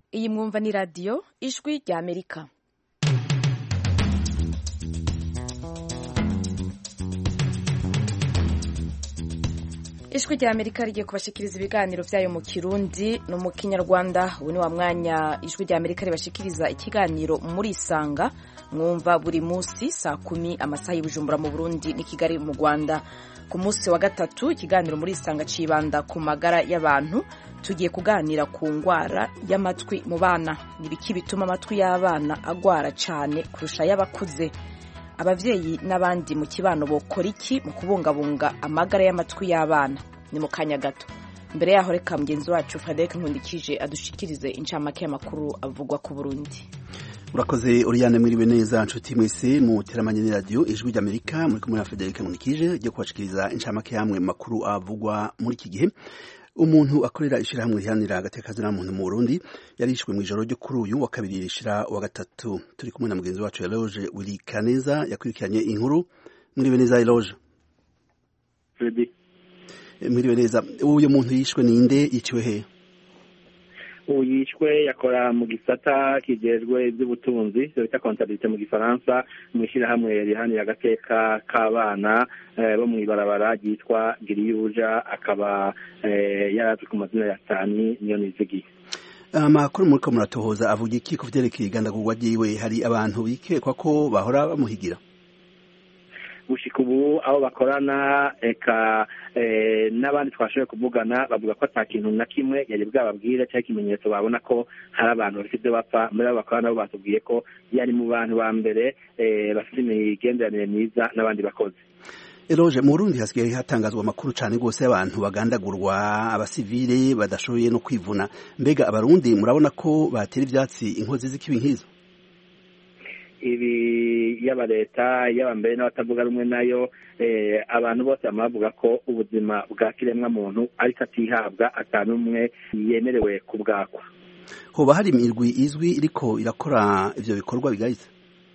Iyi mwumva ni radiyo ijwi rya Amerika. Ijwi rya Amerika rigiye kubashikiriza ibiganiro vyayo mu Kirundi no mu Kinyarwanda. Ubu ni wa mwanya ijwi rya Amerika ribashikiriza ikiganiro muri Isanga, mwumva buri musi saa 10 amasaha y'Ibujumbura mu Burundi ni Kigali mu Rwanda. Ku musi wa gatatu ikiganiro muri Isanga cibanda ku magara y'abantu. Tugiye kuganira ku ngwara y'amatwi mu bana. Nibiki bituma amatwi y'abana agwara cane kurusha y'abakuze? Abavyeyi n'abandi mu kibano bokora iki mu kubungabunga amagara y'amatwi y'abana? Ni mu kanya gato. Mbere yaho reka mugenzi wacu Frederic Nkundikije adushikirize incamake y'amakuru avugwa ku Burundi. Urakoze Oriane, mwiriwe neza nshuti mwese mu teramanye radio ijwi ry'Amerika, muri kumwe na Frederic Nkundikije ryo kubashikiriza incamake y'amwe makuru avugwa muri iki gihe. Umuntu akorera ishirahamwe rihanira agateka muntu mu Burundi yarishwe mu ijoro ryo kuri uyu wa kabiri rishira wa gatatu. Turi kumwe na mugenzi wacu Eloge Wilikaneza yakurikiranye inkuru. Mwiriwe neza Eloge. Fredi. Mwiriwe neza. Uyu muntu yishwe ninde, yiciwe he? Uyishwe yakora mu gisata kijejwe iby'ubutunzi, bita comptabilité mu Gifaransa, mu ishirahamwe rihanira agateka k'abana bo mu ibarabara ryitwa Giriyuja, akaba yarazwi ku mazina ya Tani Niyonizigiye. Amakuru muriko muratohoza avuga iki ku vyerekeye igandagurwa ryiwe? Hari abantu bikekwa ko bahora bamuhigira? Gushika ubu abo bakorana eka n'abandi twashoboye kuvugana bavuga ko ata kintu na kimwe yari bwababwire cyangwa ikimenyetso babona ko hari abantu bafite ibyo bapfa. Muri abo bakorana nabo batubwiye ko yari mu bantu ba mbere bafite imigenderanire myiza n'abandi bakozi. Eloge, mu Burundi hasigaye hatangazwa amakuru cyane rwose y'abantu bagandagurwa, abasivile badashoboye no kwivuna. Mbega abarundi murabona ko batera ivyatsi inkozi z'ikibi nk'izo? Ibi yaba leta yaba mbere n'abatavuga rumwe nayo, abantu bose bamavuga ko ubuzima bwa kiremwa muntu ariko atihabwa atanumwe yemerewe kubwakwa. Hoba hari imirwi izwi iriko irakora ivyo bikorwa bigayitse?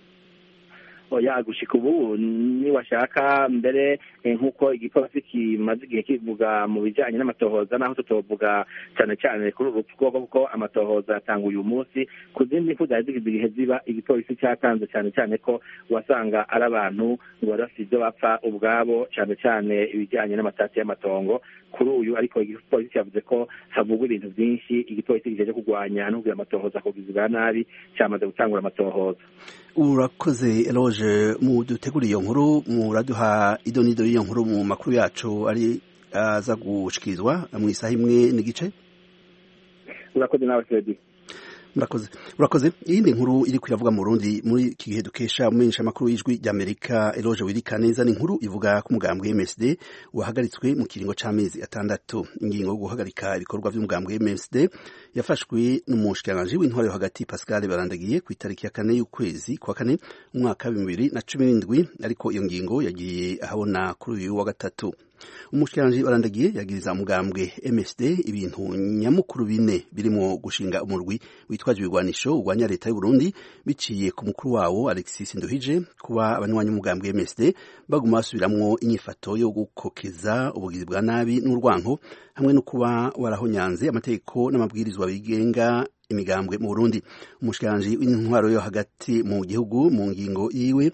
Oya, gushika ubu niwashaka mbere nk'uko igipolisi kimaze igihe kivuga mu bijanye n'amatohoza, naho tutovuga cyane cyane kuri ubu kuko amatohoza atanga uyu munsi. Ku zindi mfu zari zigize igihe ziba, igipolisi cyatanze cyane cyane ko wasanga ari abantu ngo bafite ibyo bapfa ubwabo, cyane cyane ibijyanye n'amatati y'amatongo. Kuri uyu ariko igipolisi yavuze ko havugwa ibintu byinshi. Igipolisi kijeje kurwanya no kugira amatohoza ku bugizi bwa nabi cyamaze gutangura amatohoza. Urakoze Eloge, mu dutegura iyo nkuru muraduha idonido y'iyo nkuru mu makuru yacu ari aza gushikirizwa mu isaha imwe n'igice. Urakoze nawe Fredi. Urakoze. Iyindi nkuru iri kwivuga mu Burundi muri iki gihe dukesha umenyesha makuru y'ijwi ry'Amerika Eloge Wilikaneza, ni inkuru ivuga ku mugambwe MSD wahagaritswe mu kiringo c'amezi 6. Ingingo yo guhagarika ibikorwa by'umugambwe MSD yafashwe n'umushikiranganji w'intwaro yo hagati Pascal Barandagiye ku itariki ya 4 y'ukwezi kwa 4 umwaka wa 2017, ariko iyo ngingo yagiye ahabona kuri uyu wa gatatu. Umushikiranganji Barandagiye yagiriza umugambwe MSD ibintu nyamukuru bine birimo gushinga umurwi witwaje ibigwanisho urwanya leta y'u Burundi biciye ku mukuru wawo Alexis Nduhije, kuba abanywanyi umugambwe MSD baguma basubiramwo inyifato yo gukokeza ubugizi bwa nabi n'urwanko, hamwe no kuba warahonyanze amategeko n'amabwirizwa bigenga imigambwe mu Burundi. Umushikiranganji w'intwaro yo hagati mu gihugu mu ngingo yiwe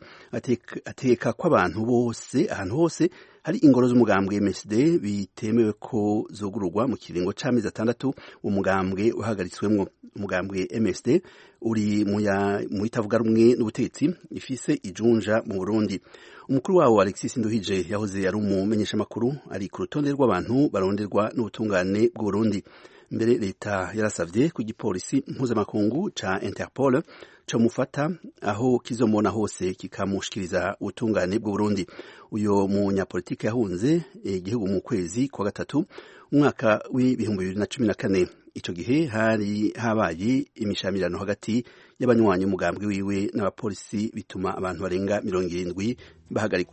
ateka ko abantu bose ahantu hose hari ingoro z'umugambwe MSD bitemewe ko zogururwa mu kiringo c'amezi 6 umugambwe uhagaritswemwo. Umugambwe MSD uri mu itavuga rumwe n'ubutegetsi ifise ijunja mu Burundi. Umukuru wawo Alexis Nduhije yahoze ari umumenyesha makuru, ari ku rutonde rw'abantu baronderwa n'ubutungane bw'u Burundi. Mbere leta yarasavye ku gipolisi mpuzamakungu ca Interpol co mufata aho kizomona hose kikamushikiriza ubutungane bw'u Burundi. Uyo munyapolitike yahunze igihugu mu kwezi kwa gatatu umwaka w'2014. Ico gihe hari habaye imishamirano hagati y'abanywanyi umugambwe wiwe n'abapolisi bituma abantu barenga 70 bahagarikwa.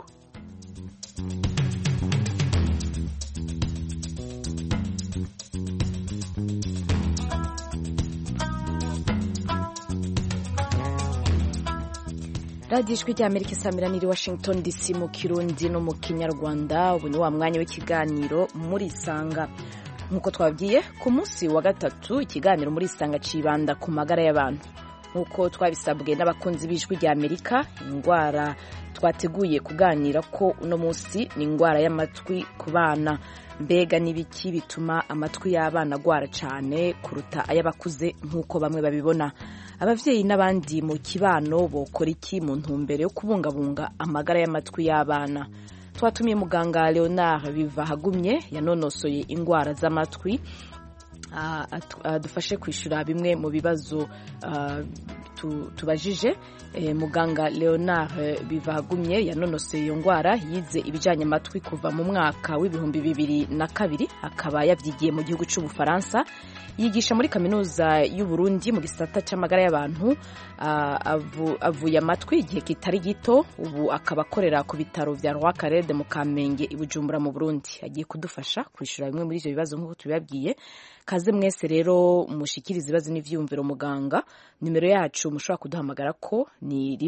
Radio Ijwi ry'Amerika isamiraniye Washington DC mu Kirundi no mu Kinyarwanda. Ubu ni wa mwanya w'ikiganiro muri Isanga. nk'uko twabwiye ku munsi wa gatatu ikiganiro muri isanga cibanda ku magara y'abantu nk'uko twabisabwe n'abakunzi b'ijwi rya Amerika. Indwara twateguye kuganira ko uno munsi ni indwara y'amatwi ku bana. Mbega n'ibiki bituma amatwi y'abana agwara cyane kuruta ay'abakuze nk'uko bamwe babibona? Abavyeyi n'abandi mu kibano bokora iki mu ntumbero yo kubungabunga amagara y'amatwi y'abana? Twatumiye muganga Leonard Bivahagumye yanonosoye indwara z'amatwi adufashe kwishura bimwe mu bibazo tubajije. Muganga Leonard Bivahagumye yanonosoye iyo ndwara, yize ibijanye amatwi kuva mu mwaka w'ibihumbi 2002, akaba yavyigiye mu gihugu c'Ubufaransa, yigisha muri kaminuza y'u Burundi mu gisata c'amagara y'abantu. Avuye amatwi igihe kitari gito, ubu akaba akorera ku bitaro vya Roi Carede mu Kamenge i Bujumbura mu Burundi. Agiye kudufasha kwishura bimwe muri ivyo bibazo nk'uko tubibabwiye. Kaze mwese rero mushikiriza ibibazo n'ivyumviro muganga. Nimero yacu mushobora kuduhamagara ko ni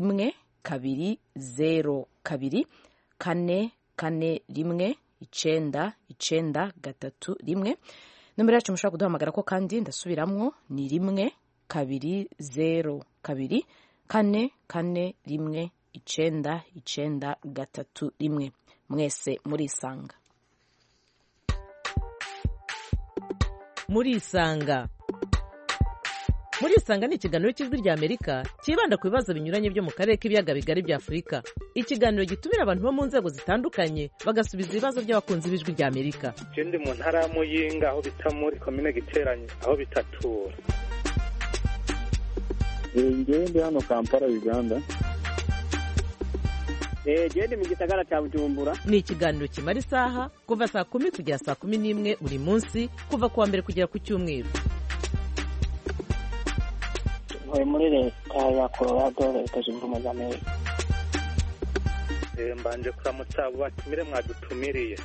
1-202-441-991. Nomero yacu mushobora kuduhamagara ko kandi ndasubiramwo ni 1-202-441-991. Mwese murisanga. Murisanga ni ikiganiro cy'ijwi rya Amerika kibanda ku bibazo binyuranye byo mu karere k'ibiyaga bigari bya Afurika. Ikiganiro gitumira abantu bo mu nzego zitandukanye bagasubiza ibibazo by'abakunzi b'ijwi rya Amerika. Je ndi mu ntara ya Muyinga aho bita muri komine Giteranyi aho bitatura. Ndi hano Kampala Uganda. Ndi mu gisagara cya Bujumbura. Ni ikiganiro kimara isaha kuva saa 10 kugera saa 11 buri munsi kuva kuwa mbere kugera ku cyumweru. Muri leta ya Colorado, Leta Zunze Ubumwe za Amerika. Mbanje kuramutsa abo batumire mwadutumiriye.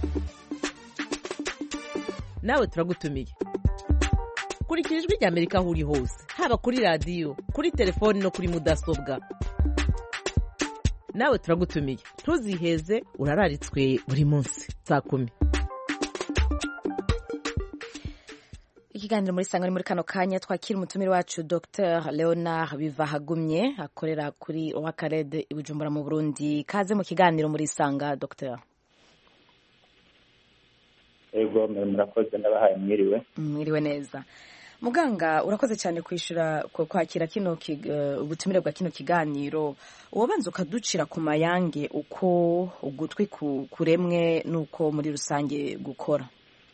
Nawe turagutumiye. Kurikira ijwi rya Amerika aho uri hose, haba kuri radio, kuri telefone no kuri mudasobwa. Nawe turagutumiye. Ntuziheze, urararitswe buri munsi saa 10. Ikiganiro muri sanga ni muri kano kanya twakira umutumire wacu Dr. Leonard Bivahagumye akorera kuri Roi Carede i Bujumbura mu Burundi. Kaze mu kiganiro muri sanga Dr. Ego murakoze ndabahaye mwiriwe. Mwiriwe neza. Muganga urakoze cyane kwishura kwakira kino ubutumire bwa kino kiganiro. Uwabanza ukaducira ku mayange uko ugutwi kuremwe nuko muri rusange gukora.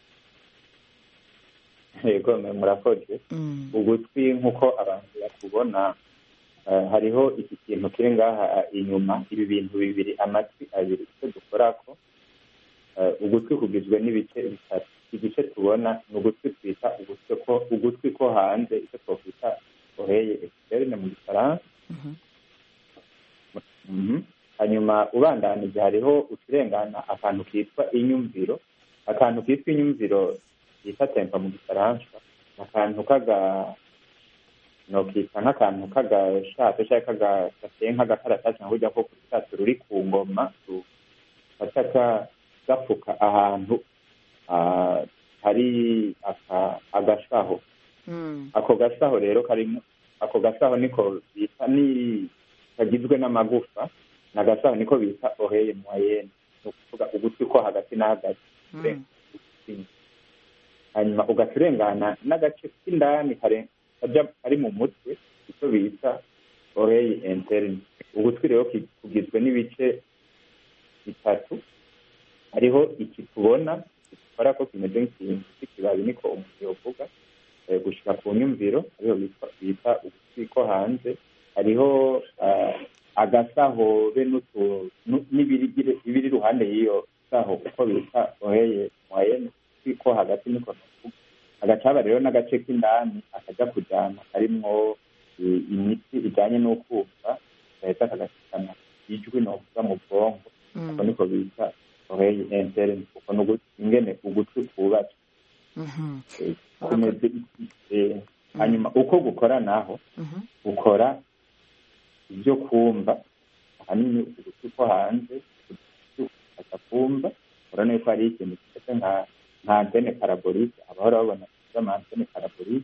Yego murakoze. Ugutwi nk'uko abantu bakubona hariho iki kintu kiri ngaha inyuma, ibi bintu bibiri, amatwi abiri icyo dukorako. Ugutwi kugizwe n'ibice bitatu. Igice tubona ni ugutwi twita ugutwi ko hanze, icyo twakwita oreille externe mu Gifaransa. Hanyuma ubandanije hariho uturengana akantu kitwa inyumviro. Akantu kitwa inyumviro bita tempa mu Gifaransa, akantu nokita nk'akantu kagashato cyangwa kagateye nk'agakaratasi nka burya ko kutatse ruri ku ngoma gapfuka ahantu hari agashaho. Ako gashaho rero karimo, ako gashaho niko bita ni kagizwe n'amagufa, n'agashaho niko bita oreille moyenne, no kuvuga ugutwi ko hagati na hagati. Hanyuma ugaturengana n'agace k'indani kari mu mutwe, icyo bita oreille interne. Ugutwi rero kugizwe n'ibice bitatu. Hariho iki tubona gikora ko kimeze nk'ikintu cy'ikibabi, niko umuntu yovuga, gushika ku nyumviro, ariho bita ugutwi ko hanze. Hariho agasaho be n'ibiri ruhande y'iyo saho uko bita oreille moyenne, ko hagati niko navuga. Agacaba rero n'agace k'indani akaja kujana karimwo imiti ijanye no kumva, gahita kagashikana ijwi novuga mu bwonko, ako niko bita oreille interne. Uko ingene ugutwi kubatse. Hanyuma uko gukora naho ukora ibyo kumva, ahanini ugutwi ko hanze kumva, urabona ko hari ikintu kimeze nka antene parabolike abahora babona ama antene parabolike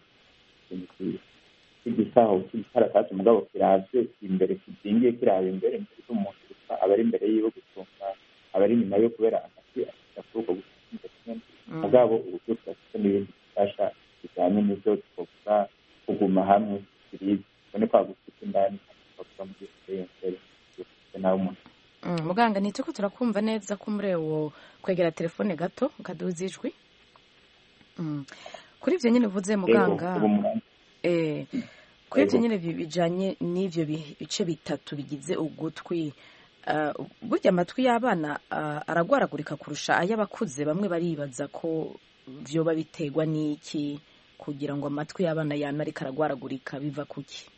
igisaho cy'ikaratasi mugabo kiravye imbere kizingiye kiraba imbere umuntu aba ari imbere yiwe gusumba aba ari inyuma yo kubera amatwi akuko gusinda mugabo ubukuta n'ibindi bifasha bijanye n'ivyo twovuga kuguma hamwe biriza bone kwa gufite indani twovuga mu gihe nawe umuntu muganga nituko turakumva neza ko murewo kwegera telefone gato ukaduza ijwi kuri ivyo nyene uvuze muganga kuri ivyo nyene bijanye n'ivyo bice bitatu bigize ugutwi burya amatwi y'abana aragwaragurika kurusha ay'abakuze bamwe baribaza ko vyoba biterwa n'iki kugira ngo amatwi y'abana yame ariko aragwaragurika biva kuki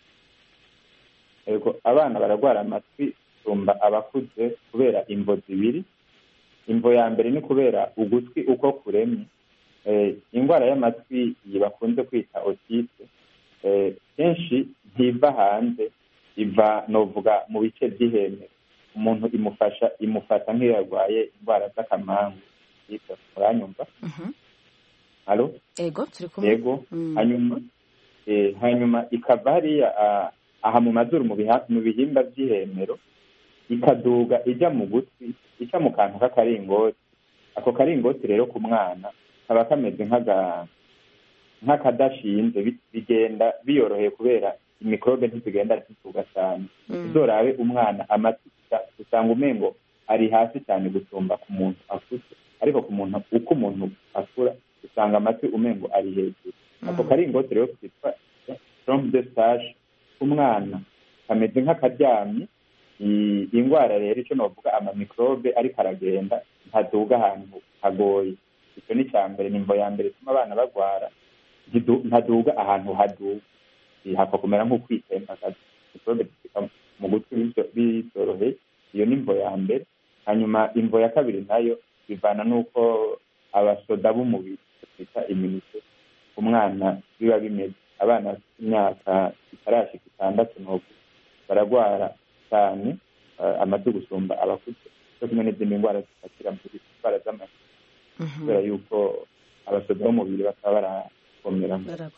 ego abana baragwara amatwi sumba abakuze kubera imvo zibiri imvo ya mbere ni kubera ugutwi uko kuremye ingwara y'amatwi bakunze kwita otite kenshi ntiva hanze iva novuga mu bice by'ihembe umuntu imufata nk'iyo yarwaye indwara z'akamangu yitwa muranyumva halo ego turi kumwe ego hanyuma ikava hariya aha mu mazuru mu bihimba by'ihemero ikaduga ijya mu gutwi ica mu kantu k'akaringoti ako karingoti rero ku mwana kaba kameze nk'akadashinze bigenda biyoroheye kubera imikorobe ntizigenda zituga cyane uzorabe umwana amatwi usanga umengo ari hasi cyane gusumba ku muntu akuze ariko ku muntu uko umuntu akura usanga amatwi umengo ari hejuru ako karingoti rero kitwa trompe de stage umwana kameze nk'akaryamye ingwara rero icyo novuga amamikrobe ariko aragenda ntaduga ahantu hagoye icyo ni cya mbere nimbo ya mbere ituma abana bagwara ntaduga ahantu haduga hapfa kumera nk'ukwitembagaza mikrobe zifika mu gutwi bitoroheye iyo ni imvo ya mbere hanyuma imvo ya kabiri nayo bivana n'uko abasoda b'umubiri bita immunite umwana biba bimeze abana bafite imyaka itarashika 6 baragwara cyane amatwi gusumba abakuze cyo kumwe n'izindi ndwara zifatira mu ndwara z'amatwi kubera yuko abasoda b'umubiri bakaba barakomera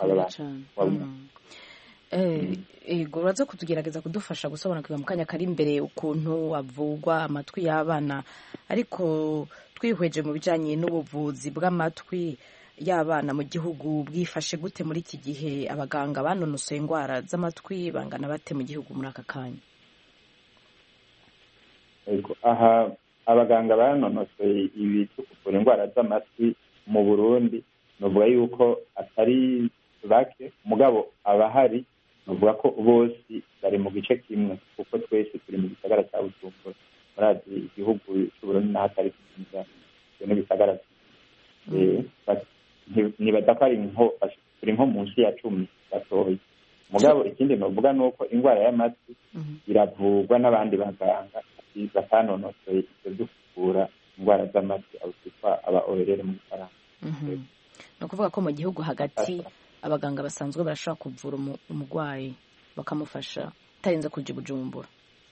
ego uraza kutugerageza kudufasha gusobanukirwa mu kanya kari imbere ukuntu avugwa amatwi y'abana ariko twihweje mu bijanye n'ubuvuzi bw'amatwi y'abana mu gihugu bwifashe gute muri iki gihe abaganga banonosoye indwara z'amatwi bangana bate mu gihugu muri aka kanya aha abaganga banonosoye ibyo kuvura indwara z'amatwi mu Burundi novuga yuko atari bake mugabo abahari novuga ko bose bari mu gice kimwe kuko twese turi mu gisagara cya Bujumbura murazi igihugu cy'Uburundi n'ahatari kizimya no gisagara nibaza ko turi nko munsi ya 10 gatoya mugabo ikindi novuga nuko indwara y'amatwi iravurwa n'abandi baganga batanonosoye ibyo byo kuvura indwara z'amatwi abo twitwa aba orerere mu Faransa no kuvuga ko mu gihugu hagati abaganga basanzwe barashobora kuvura umurwayi bakamufasha tarinze kuja Bujumbura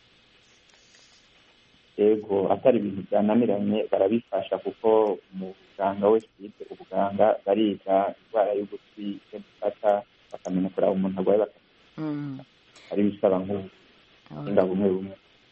ego atari ibintu byananiranye barabifasha kuko umuganga wese yize ubuganga bariga indwara y'ugutwi ifata bakamenya kuraba umuntu arwaye bakamenya ari bisaba nk'inga bumwe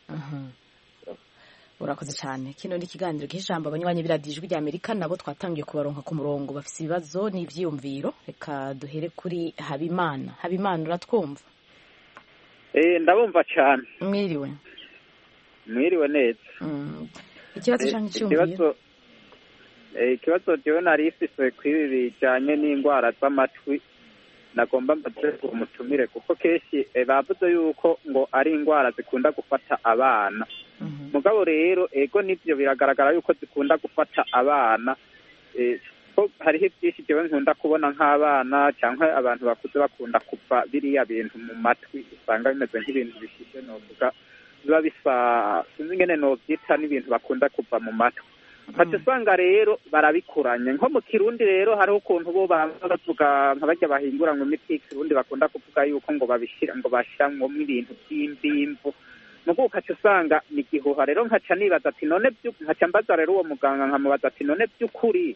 urakoze cyane kino ni ikiganiro cy'ijambo abanywanyi biradijwe rya Amerika nabo twatangiye kubaronka ku murongo bafite ibibazo n'ivyiyumviro reka duhere kuri Habimana uratwumva ndabumva cyane mwiriwe neza ikibazo cyangwa icyumviro ikibazo cyo nari ifise kwibi bijanye n'indwara z'amatwi nagomba mbaze umutumire kuko keshi bavuze yuko ngo ari indwara zikunda gufata abana mugabo rero ego nivyo biragaragara yuko zikunda gufata abana ko hariho byinshi jewe nkunda kubona nk'abana cyangwa abantu bakuze bakunda kuva biriya bintu mu matwi usanga bimeze nk'ibintu bishishe novuga biba bisa sinzi ingene novyita n'ibintu bakunda kuva mu matwi ati usanga rero barabikuranye nko mu Kirundi rero hariho ukuntu bo bavuga nka bajya bahingura ngo imiti y'Ikirundi bakunda kuvuga yuko ngo bashiramwo ibintu by'imbimvu nuko ukaca usanga ni gihuha rero nkaca nibaza ati none nkaca mbaza rero uwo muganga nkamubaza ati none by'ukuri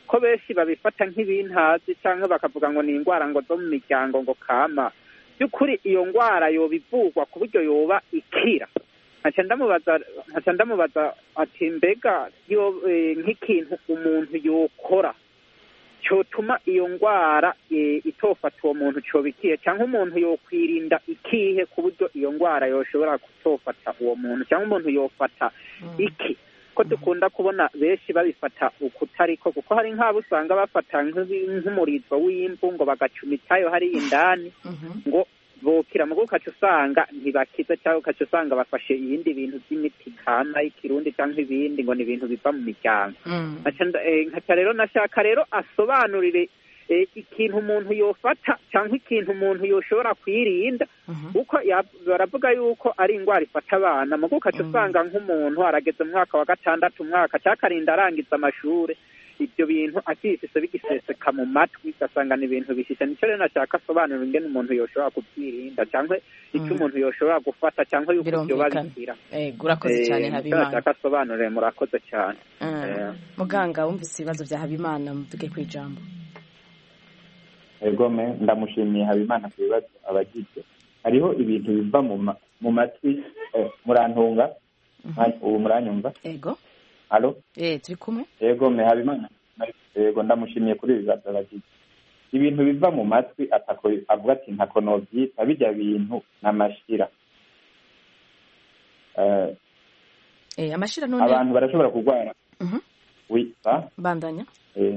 ko benshi babifata nk'ibintazi cyangwa bakavuga ngo ni indwara ngo zo mu miryango ngo kama by'ukuri iyo ndwara yoba ivurwa ku buryo yoba ikira. nkaca ndamubaza ati mbega nk'ikintu umuntu yokora cyotuma iyo ndwara itofata uwo muntu cyoba ikihe, cyangwa umuntu yokwirinda ikihe ku buryo iyo ndwara yoshobora kutofata uwo muntu, cyangwa umuntu yofata iki, ko dukunda kubona benshi babifata ukutariko, kuko hari nk'abo usanga bafata nk'umurizo w'imbu ngo bagacumitayo hariya indani ngo bokira, mugo ukaca usanga ntibakiza, cyangwa ukaca usanga bafashe ibindi bintu by'imiti kama y'ikirundi cyangwa ibindi ngo ni ibintu biva mu miryango. nkaca rero nashaka rero asobanurire ikintu umuntu yofata cyangwa ikintu umuntu yoshobora kwirinda, kuko baravuga yuko ari indwara ifata abana, mugo ukaca usanga nk'umuntu arageze mu mwaka wa 6 umwaka cyakarinda arangiza amashuri, ibyo bintu akifise bigiseseka mu matwi, ugasanga ni ibintu bishisha. Nicyo rero nashaka asobanura ingene umuntu yoshobora kubyirinda, cyangwa icyo umuntu yoshobora gufata, cyangwa yuko ibyo babikira. Urakoze cyane Habimana. Nashaka asobanure, murakoze cyane. Muganga, wumvise ibibazo bya Habimana, muvuge ku ijambo. Egome, ndamushimiye Habimana ku bibazo abagize. Hariho ibintu biva mu matwi, murantunga, ubu muranyumva? Ego. Halo? Turi kumwe. Yego Habimana. Yego, ndamushimiye kuri ibibazo abagize. Ibintu biva mu matwi avuga ati ntako novyita, bijya bintu n'amashira. Amashira none abantu barashobora kurwara. Bandanya.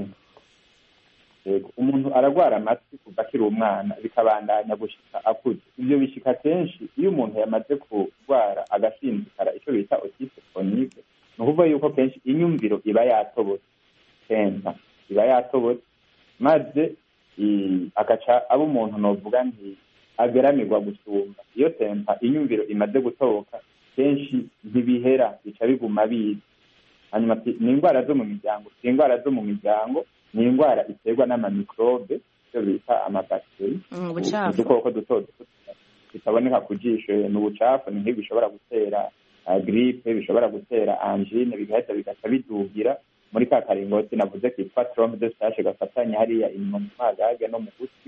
Yego, umuntu aragwara amatwi kuva akiri umwana bikabandanya gushika akuze. Ibyo bishika kenshi iyo umuntu yamaze kurwara agasinzikara, icyo bita otite chronique. Nukuvuga yuko kenshi inyumviro iba yatobotse, kenshi iba yatobotse, maze agaca abo umuntu novuga nti ageramirwa gusumba. Iyo tempa inyumviro imaze gutoboka kenshi ntibihera, bica biguma biza. Hanyuma ni indwara zo mu miryango, si indwara zo mu miryango, ni indwara iterwa n'amamikrobe, icyo bita amabakiteri, udukoko duto duto bitaboneka ku jisho. N'ubucafu ni nk'ibi bishobora gutera gripe, bishobora gutera angine, bigahita bigaca bidugira muri ka karingoti navuze kitwa trompe de stage gafatanya hariya inyuma mu magage no mu gutwi.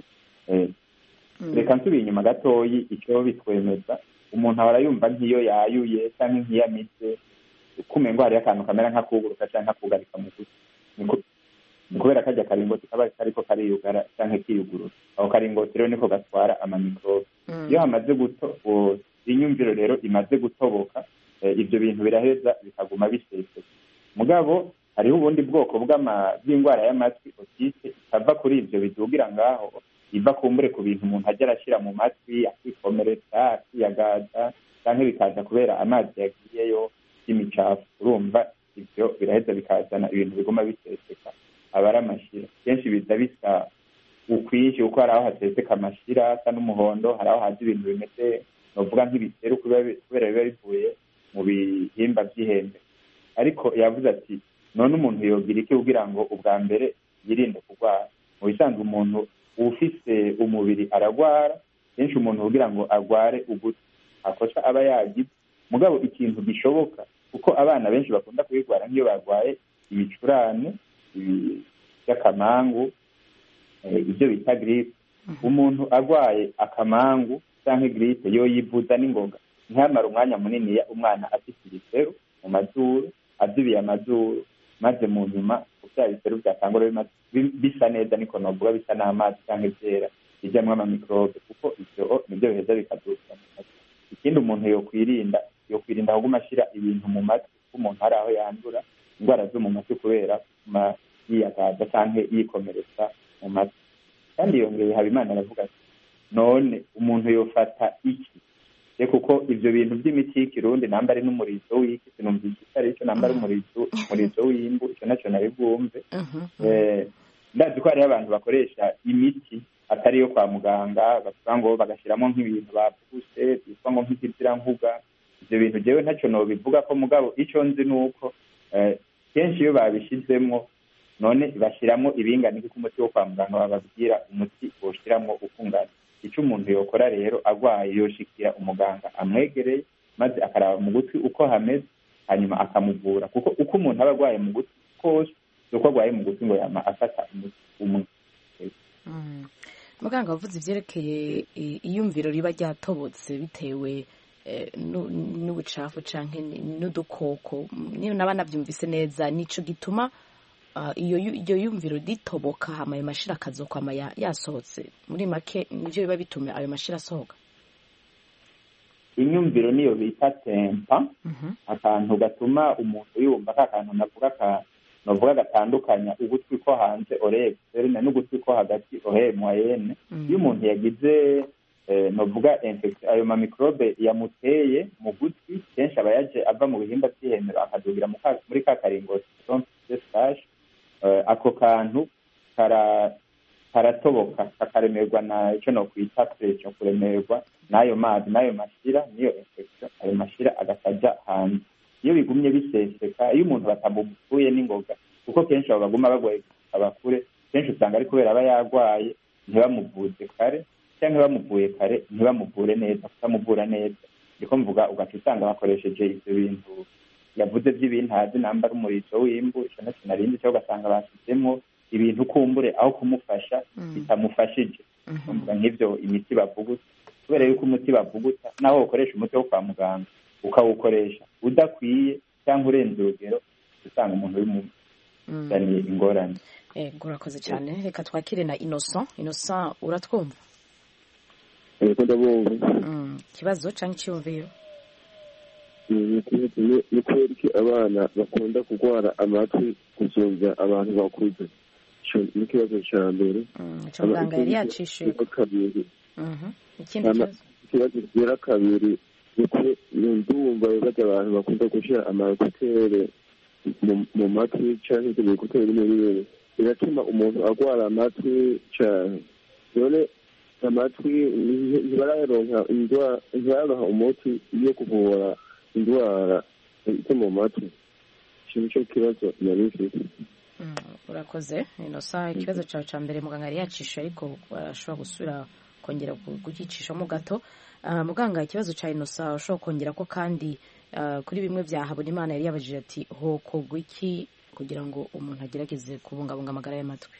Reka nsubiye inyuma gatoyi, icyo bitwemeza umuntu ahora yumva nk'iyo yayuye cyangwa nk'iyamitse, kumengo hari akantu kamera nk'akuguruka cyangwa kugarika mu gutwi, ni kubera kajya karingoti kaba kariko kariyugara cyangwa kiyugurura. Aho karingoti rero niko gatwara amamikrobe. Iyo hamaze inyumviro rero imaze gutoboka, ibyo bintu biraheza bikaguma biseseka. Mugabo hariho ubundi bwoko bw'indwara y'amatwi otite itava kuri ibyo bidugira ngaho, iva kumbure ku bintu umuntu ajya arashyira mu matwi, akikomeretsa, akiyagaza, cyangwa bikaza kubera amazi yagiyeyo y'imicafu. Urumva ibyo biraheza bikazana ibintu biguma biseseka, aba ari amashira. Kenshi biza bisa ukwinshi, kuko hari aho haseseka amashira asa n'umuhondo, hari aho haza ibintu bimeze novuga nk'ibiseru kubera biba bivuye mu bihimba by'ihembe. Ariko yavuze ati none umuntu yogira iki kugira ngo ubwa mbere yirinde kurwara? Mu bisanzwe umuntu ufise umubiri aragwara, kenshi umuntu kugira ngo agware ugutwi akosa aba yagize. Mugabo ikintu gishoboka, kuko abana benshi bakunda kubigwara nk'iyo barwaye ibicurane by'akamangu, ibyo bita gripe. Umuntu agwaye akamangu cyangwa gripe yo yivuza n'ingoga, ntihamara umwanya munini umwana afite ibiseru mu mazuru, azibiye amazuru, maze mu nyuma bya biseru byatangura bisa neza, niko novuga bisa n'amazi cyangwa ibyera bijyamwo amamikrobe, kuko ibyo nibyo biheza bikadurira mu matwi. Ikindi umuntu yokwirinda kuguma ashyira ibintu mu matwi, kuko umuntu hari aho yandura indwara zo mu matwi kubera yiyagaza cyangwa yikomeretsa mu matwi. Kandi yongeye Habimana aravuga ati none umuntu yofata iki? Kuko ibyo bintu by'imiti y'ikirundi namba ari n'umurizo w'iki, sinumvise ari icyo namba ari umurizo w'imbu, icyo nacyo nari bwumve. Ndazi ko hariho abantu bakoresha imiti atari yo kwa muganga, bavuga ngo bagashyiramo nk'ibintu bapfuse byitwa ngo nk'ikizira-nkuga. Ibyo bintu jewe ntacyo nobivuga ko, mugabo icyo nzi ni uko kenshi iyo babishyizemo none bashyiramo ibingana iki umuti wo kwa muganga bababwira umuti boshyiramo ukungana. Icyo umuntu yokora rero agwaye yoshikira umuganga amwegereye, maze akaraba mu gutwi uko hameze, hanyuma akamuvura. Kuko uko umuntu aba agwaye mu gutwi kose uko agwaye mu gutwi ngo yama afata umuti umwe. muganga wavuze ivyerekeye iyumviro riba ryatobotse bitewe n'ubucafu canke n'udukoko, niyo naba navyumvise neza, nico gituma iyo yumviro ritoboka hama ayo mashira akazokwama yasohotse. Muri make nivyo biba bituma ayo mashira asohoka. Inyumviro niyo bita tempa, akantu gatuma umuntu yumva kakantu navuga gatandukanya ugutwi ko hanze oreille externe n'ugutwi ko hagati oreille moyenne. Iyo umuntu yagize novuga infection, ayo ma microbe yamuteye mu gutwi, kenshi aba yaje ava mu bihimba by'ihemero akadugira muri ka karingoti stage, ako kantu karatoboka kakaremerwa na ico no kwita pression, kuremerwa n'ayo mazi n'ayo mashira niyo infection, ayo mashira agatajya hanze. Iyo bigumye biseseka, iyo umuntu batamupfuye n'ingoga, kuko kenshi abo baguma bagwaye abakure, kenshi usanga ari kubera aba yagwaye ntibamuvuze kare, cyangwa bamuvuye kare ntibamuvure neza, kutamuvura neza. Ndiko mvuga ugaca usanga bakoresheje ivyo bintu yavuze by'ibintazi, namba ari umurizo w'imbu, ico naco narindi, cyangwa ugasanga bashyizemo ibintu kumbure aho kumufasha bitamufashije. Mvuga nk'ivyo imiti bavuguta, kubera yuko umuti bavuguta naho ukoresha umuti wo kwa muganga ukawukoresha udakwiye cyangwa urenze urugero, usanga umuntu bimuzaniye ingorane. Urakoze cyane. Reka twakire na Innocent. Innocent, uratwumva? Kibazo cyangwa icyumviro? Ni kubera iki abana bakunda kurwara amatwi gusumvya abantu bakuze? Ni ikibazo cya mbere. Muganga yari yacishuye. Ikibazo kigira kabiri, nuko ndumva bajya abantu bakunda gushyira amaekutere mu matwi cyangwa ibyo bikutere bimwe biratuma umuntu arwara amatwi cyane. None amatwi ntibararonka umuti yo kuvura indwara zo mu matwi. Icyo kibazo nari mfite. Urakoze Innocent. Ikibazo cyawe cya mbere muganga yari yacishuye, ariko ashobora gusubira kongera kugicishamo gato. Muganga, ikibazo cya Innocent ushobora kongera ko kandi kuri bimwe bya Habonimana yari yabajije ati hokorwa iki kugira ngo umuntu agerageze kubungabunga amagara y'amatwi?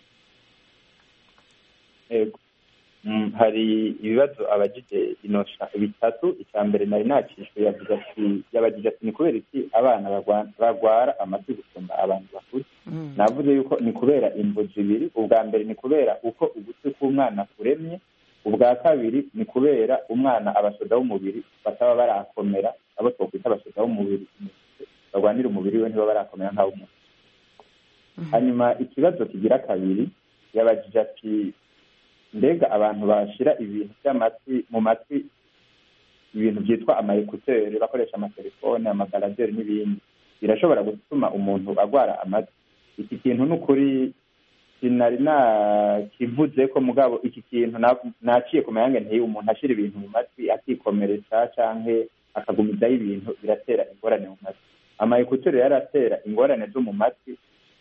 Hari ibibazo abajije Innocent bitatu. Icya mbere nari nacishwe, yabajije ati ni kubera iki abana bagwara amatwi gusumba abantu bakuze. Navuze yuko ni kubera imvo zibiri. Ubwa mbere ni kubera uko ugutwi k'umwana kuremye, ubwa kabiri ni kubera umwana abasoda b'umubiri bataba barakomera, abo twakwita abasoda b'umubiri barwanira umubiri we ntibaba barakomera nk'ab'umuntu. Hanyuma ikibazo kigira kabiri, yabajije ati mbega abantu bashira ibintu by'amatwi mu matwi, ibintu byitwa amaekutere, bakoresha amatelefone, amagaraderi n'ibindi, birashobora gutuma umuntu agwara amatwi. Iki kintu n'ukuri sinari nakivuze ko, mugabo iki kintu naciye ku mayange ntiyi umuntu ashira ibintu mu matwi akikomeretsa canke akagumizaho ibintu, biratera ingorane mu matwi. Amaekutere yaratera ingorane zo mu matwi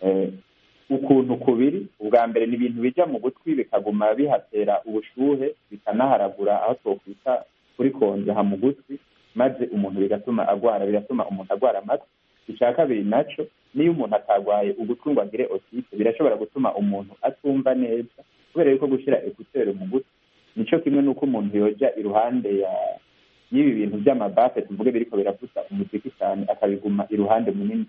ukuntu kubiri. Ubwa mbere ni ibintu bija mu gutwi bikaguma bihatera ubushuhe, bikanaharagura aho twokwita kuri konja mu gutwi, maze umuntu biratuma umuntu agwara amatwi. Icya kabiri naco, niyo umuntu atagwaye ugutwi ngo agire otite, birashobora gutuma umuntu atumva neza, kubera yuko gushyira ekutere mu gutwi nico kimwe n'uko umuntu yoja iruhande y'ibi bintu by'amabafe tuvuge biriko biravuza umuziki cyane, akabiguma iruhande munini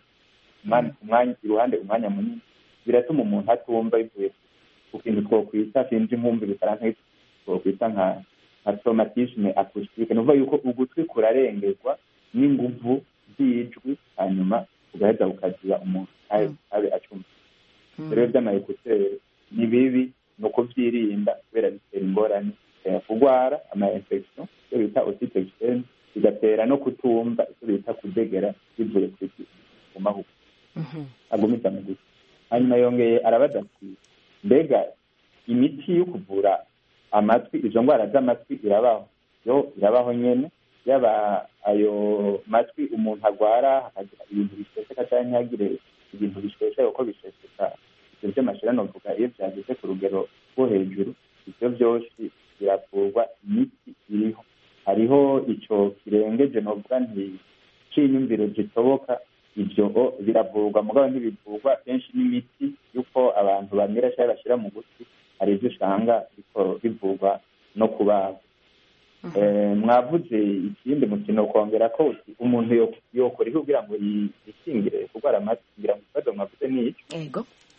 umwanya munini, biratuma umuntu atumva bivuye ku kintu twokwita, sinzi nkumva bifaransa twokwita nka traumatisme acoustique. Nuvuga yuko ugutwi kurarengerwa n'inguvu z'ijwi, hanyuma ugaheza ukagira umuntu abe acumva. Rero by'amaekutere ni bibi, ni ukuvyirinda kubera bitera ingorane, kugwara ama-infection iyo bita otite externe, bigatera no kutumva icyo bita kudegera bivuye ku mahugu agumiza mu gutwi. Hanyuma yongeye arabaza ati mbega imiti yo kuvura amatwi, izo ndwara z'amatwi irabaho nyene, yaba ayo matwi umuntu agwara hakagira ibintu bisheseka cyangwa ntihagire ibintu bisheseka, uko bisheseka ibyo by'amashira novuga iyo byageze ku rugero rwo hejuru, ibyo byose biravurwa, imiti iriho. Hariho ico kirengeje novuga nti c'inyumviro gitoboka, ibyo biravurwa mugabo ntibivurwa kenshi n'imiti y'uko abantu bamira cyangwa bashyira mu gutwi hari ibyo usanga bivurwa no kubaga. Mwavuze ikindi mukino kongera ko umuntu yokora iki kugira ngo yikingire kurwara amatwi kugira ngo ikibazo mwavuze ni iki?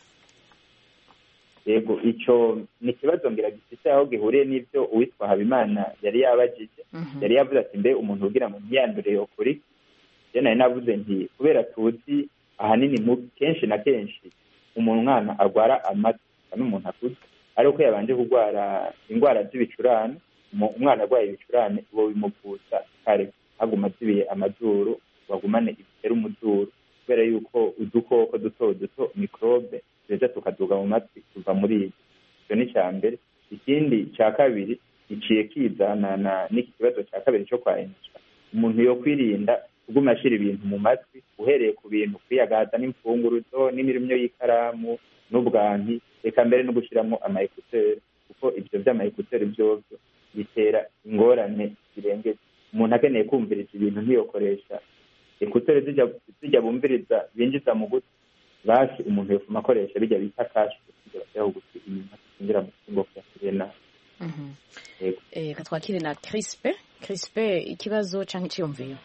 Yego icyo ni ikibazo ngira gifite aho gihuriye n'ibyo uwitwa Habimana yari yabajije. Yari yavuze ati mbe umuntu kugira ngo ntiyandure yokora iki? Nari navuze nti kubera tuzi ahanini kenshi na kenshi umwana arwara amatwi n'umuntu akuze ariko yabanje kurwara indwara z'ibicurane. Umwana arwaye ibicurane uwo bimuvuza kare haguma zibiye amazuru bagumane ibitera umuzuru kubera yuko udukoko duto duto mikrobe tuza tukaduga mu matwi tuva muri ibyo. Icyo ni icya mbere. Ikindi cya kabiri giciye kizana n'iki kibazo cya kabiri cyo kwahenisha. Umuntu yo kwirinda kuguma ashyira ibintu mu matwi uhereye ku bintu kwiyagaza n'imfunguruzo n'imirimo y'ikaramu n'ubwanti reka mbere no gushyiramo amayekuteri kuko ibyo by'amayekuteri byose bitera ingorane zirengeje. Umuntu akeneye kumviriza ibintu ntiyokoresha ekuteri zijya bumviriza binjiza mu gutwi basi umuntu yofuma akoresha bijya bita kashi kugira bashyiraho gutwi inyuma kingira mu kingo cya sirena. Katwakire na Crispe ikibazo cyangwa icyiyumviro.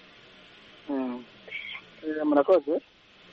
Murakoze.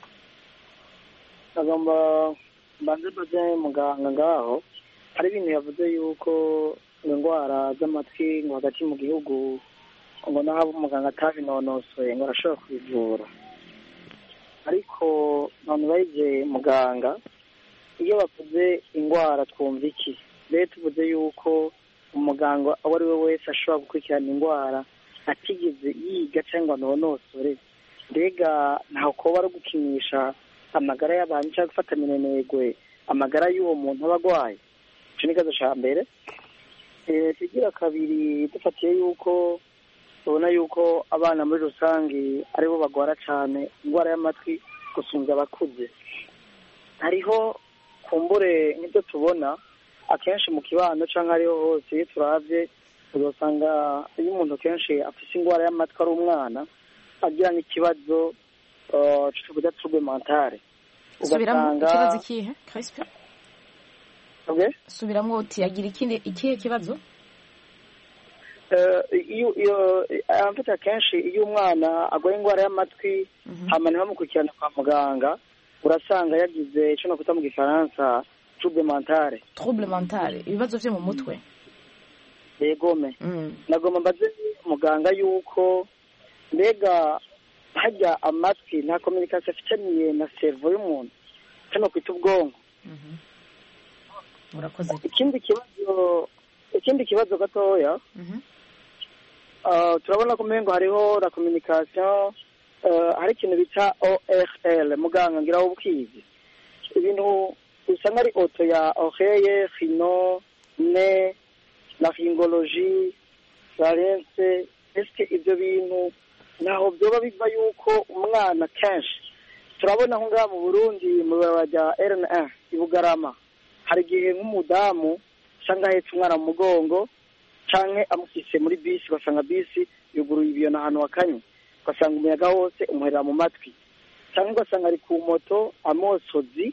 Agomba mbanze baje muganga ngaho hari ibintu yavuze yuko indwara z'amatwi ngo hagati mu gihugu ngo naho umuganga atabinonosoye ngo arashobora kwivura, ariko none baje muganga iyo bavuze indwara twumva iki? Rero tuvuze yuko umuganga uwo ari we wese ashobora gukurikirana indwara atigeze yiga cyangwa anonosore, mbega ntaho kuba ari gukinisha amagara y'abantu cyangwa gufata minenegwe amagara y'uwo muntu aba arwaye. Icyo ni ikibazo cya mbere. Kigira kabiri dufatiye yuko tubona yuko abana muri rusange aribo bagwara cyane indwara y'amatwi gusumbya abakuze. Hariho kumbure nk'ibyo tubona akenshi mu kibano cyangwa ariho hose iyo turavye uzasanga iyo umuntu kenshi afite indwara y'amatwi ari umwana agira n'ikibazo cyo kuja trouble mentale. Subiramo ikibazo ikihe Crispe? Subiramo uti yagira ikihe kibazo? Amfite akenshi iyo umwana agwaye indwara y'amatwi hama ntibamukurikirana kwa muganga urasanga yagize icyo nakwita mu gifaransa trouble mentale. Trouble mentale, ibibazo byo mu mutwe. Yegome. Nagomba mbaze muganga yuko mbega hajya amatwi nta communication afitaniye na cerveau y'umuntu cyangwa kwita ubwonko. Urakoze. Ikindi kibazo gatoya, turabona ko mengo hariho la communication, hari ikintu bita ORL muganga ngira ubukizi ibintu usanga ari auto ya oreille, rhino, nez, laryngologie, larynx. Eske ibyo bintu naho byoba biva yuko umwana kenshi turabona aho ngaha mu Burundi mu bajya RN1 ibugarama hari igihe nk'umudamu usanga ahetse umwana mu mugongo canke amufise muri bisi basanga bisi yuguruye ibiyo n'ahantu hakanye ugasanga umuyaga wose umuherera mu matwi, cyangwa ugasanga ari ku moto amosozi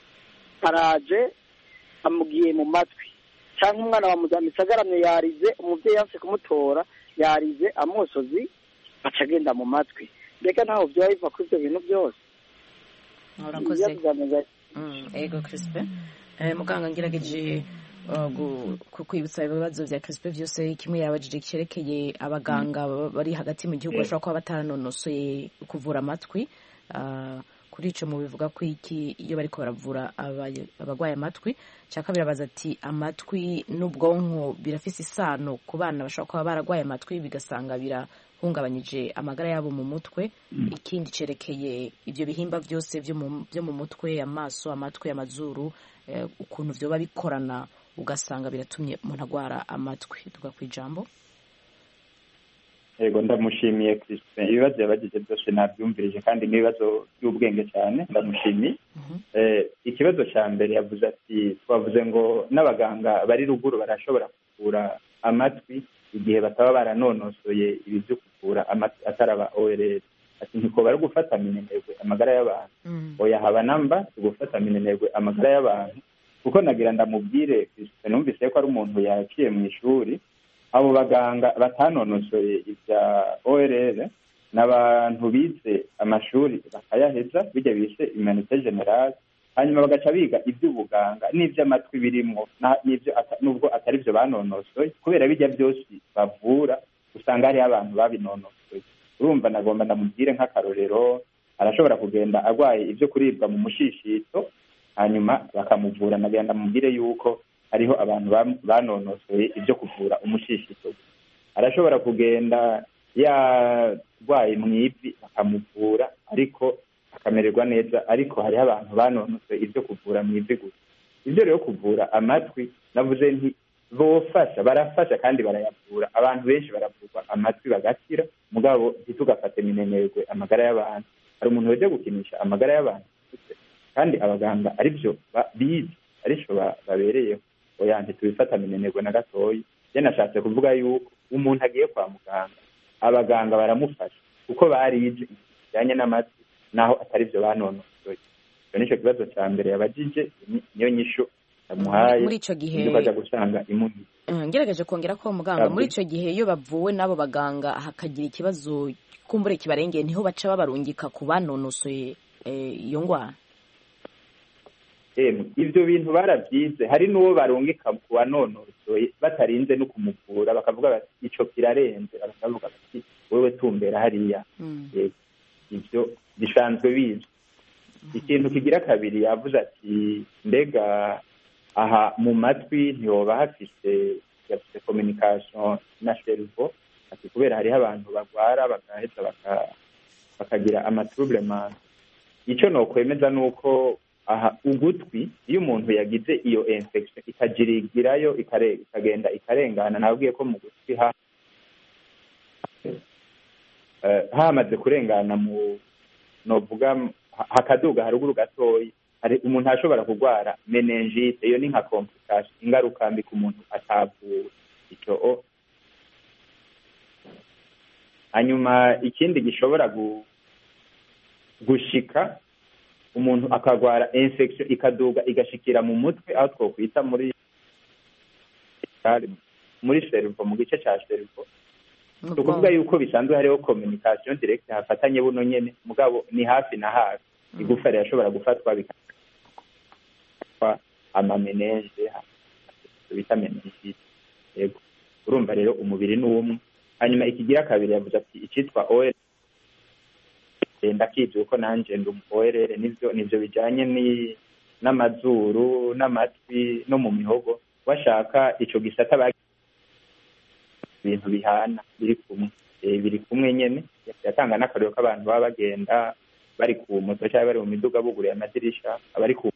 araje amugiye mu matwi, cyangwa umwana bamuzamitse agaramye yarize umubyeyi yanse kumutora yarize amosozi aca agenda mu matwi. Mbega ntaho byaba biva kuri ibyo bintu byose? Urakoze. Ego Crispe. Muganga ngerageje kukwibutsa ibibazo bya Crispe byose kimwe yabajije cyerekeye abaganga bari hagati mu gihugu bashobora kuba bataranonosoye kuvura amatwi. Kuri ico mu bivuga ko iki iyo bariko baravura abagwaye amatwi. Cyakabiri abaza ati amatwi n'ubwonko birafise isano ku bana bashobora kuba baragwaye amatwi bigasanga birahungabanyije amagara yabo mu mutwe. Ikindi cerekeye ibyo bihimba byose byo mu mutwe, amaso, amatwi, amazuru, ukuntu byoba bikorana ugasanga biratumye umuntu agwara amatwi. Tugakwijambo. Yego ndamushimiye Christian, ibibazo yabagize byose nabyumvirije kandi n'ibibazo by'ubwenge cyane ndamushimiye. Ikibazo cya mbere yavuze ati twavuze ngo n'abaganga bari ruguru barashobora kuvura amatwi igihe bataba baranonosoye ibyo kuvura amatwi ataraba ORL, ati ntikoba ari gufata minenegwe amagara y'abantu oya haba namba tugufata minenegwe amagara y'abantu kuko nagira ndamubwire numvise ko ari umuntu yaciye mu ishuri abo baganga batanonosoye ibya ORL n'abantu bize amashuri bakayaheza bijya bise humanité générale hanyuma bagaca biga iby'ubuganga n'iby'amatwi birimwo n'ibyo nubwo atari byo banonosoye kubera bijya byose bavura usanga hari abantu babinonosoye urumva nagomba ndamubwire nk'akarorero arashobora kugenda arwaye ibyo kuribwa mu mushishito hanyuma bakamuvura nagira ndamubwire yuko hariho abantu banonosoye ibyo kuvura umushishito arashobora kugenda yarwaye mu ivi bakamuvura ariko akamererwa neza ariko hariho abantu banonosoye ibyo kuvura mu ivi gusa ibyo rero kuvura amatwi navuze nti bofasha barafasha kandi barayavura abantu benshi baravurwa amatwi bagakira mugabo ntitugafate minenegwe amagara y'abantu hari umuntu wajya gukinisha amagara y'abantu kandi abaganga aribyo bize aricyo babereyeho oya ntitubifata minenegwe na gatoyi je nashatse kuvuga yuko umuntu agiye kwa muganga abaganga baramufasha kuko barize bijyanye n'amatwi naho atari byo banonosoye icyo nicyo kibazo cya mbere yabajije niyo nyisho yamuhaye muri icyo gihe baja gusanga imuhi ngerageje kongera ko muganga muri icyo gihe iyo bavuwe n'abo baganga hakagira ikibazo kumbure kibarengeye niho baca babarungika ku banonosoye iyo ngwara ibyo bintu barabyize hari n'uwo barungika ku banonosoye batarinze no kumuvura bakavuga bati icyo kirarenze bakavuga bati wewe tumbera hariya ibyo bisanzwe bizwi ikintu kigira kabiri yavuze ati mbega aha mu matwi ntihoba hafise communication na cerveau ati kubera hariho abantu bagwara bagaheza bakagira amatroublema icyo nokwemeza nuko aha ugutwi iyo umuntu yagize iyo infection ikagirigirayo ikagenda ikarengana nabwiye ko mu gutwi hamaze kurengana mu novuga hakaduga haruguru gatoyi hari umuntu ashobora kurwara meningite iyo ni nka complication ingaruka mbi ku muntu atavuwe icyo hanyuma ikindi gishobora gushika umuntu akagwara infection ikaduga igashikira mu mutwe aho twokwita muri cerveau mu gice cya cerveau tukuvuga yuko bisanzwe hariho communication direct hafatanye buno nyene mugabo ni hafi na hafi igufa rirashobora gufatwa bikaba amamenenge bita meningite yego urumva rero umubiri ni umwe hanyuma ikigira kabiri yavuze ati icitwa ORL ndakizi uko nanje ndi ORL nivyo bijanye n'amazuru n'amatwi no mu mihogo washaka ico gisata ibintu bihana biri kumwe nyene yatanga n'akarero k'abantu baba bagenda bari ku moto cyangwa bari mu miduga buguruye amadirisha abari ku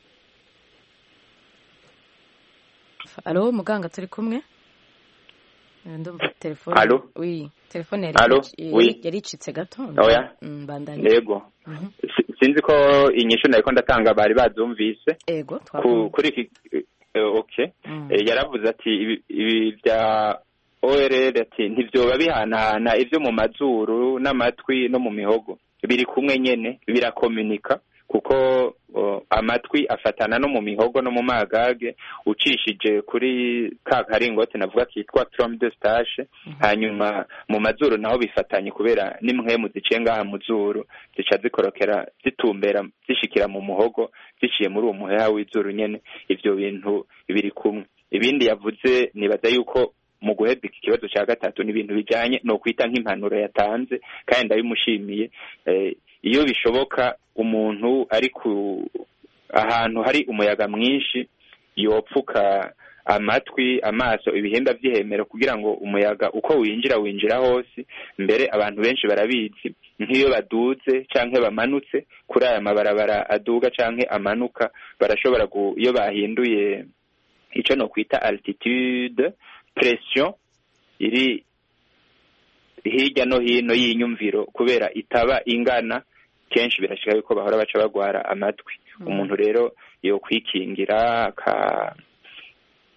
Alo muganga turi kumwe ndumva telefone oui telefone yari icitse gato oya yego sinzi ko inyishu nariko ndatanga bari bazumvise yego kuri iki okay yaravuze ati ibi bya ORL ati ntivyoba bihanahana ivyo mu mazuru n'amatwi no mu mihogo biri kumwe nyene birakomunika kuko amatwi afatana no mu mihogo no mu magage ucishije kuri ka karingote navuga kitwa trompe de stache hanyuma mu mazuru naho bifatanye kubera nimwe ziciye ngaha mu zuru zica zikorokera zitumbera zishikira mu muhogo ziciye muri uwo muheha w'izuru nyene ivyo bintu biri kumwe ibindi yavuze nibaza yuko mu guheza iki kibazo cya gatatu ni ibintu bijyanye no kwita nk'impanuro yatanze kandi ndabimushimiye iyo bishoboka umuntu ari ku ahantu hari umuyaga mwinshi yopfuka amatwi amaso ibihimba by'ihemero kugira ngo umuyaga uko winjira hose mbere abantu benshi barabizi nk'iyo baduze canke bamanutse kuri aya mabarabara aduga canke amanuka barashobora iyo bahinduye ico no kwita altitude pression iri hirya no hino y'inyumviro kubera itaba ingana kenshi birashika yuko bahora baca bagwara amatwi umuntu rero yo kwikingira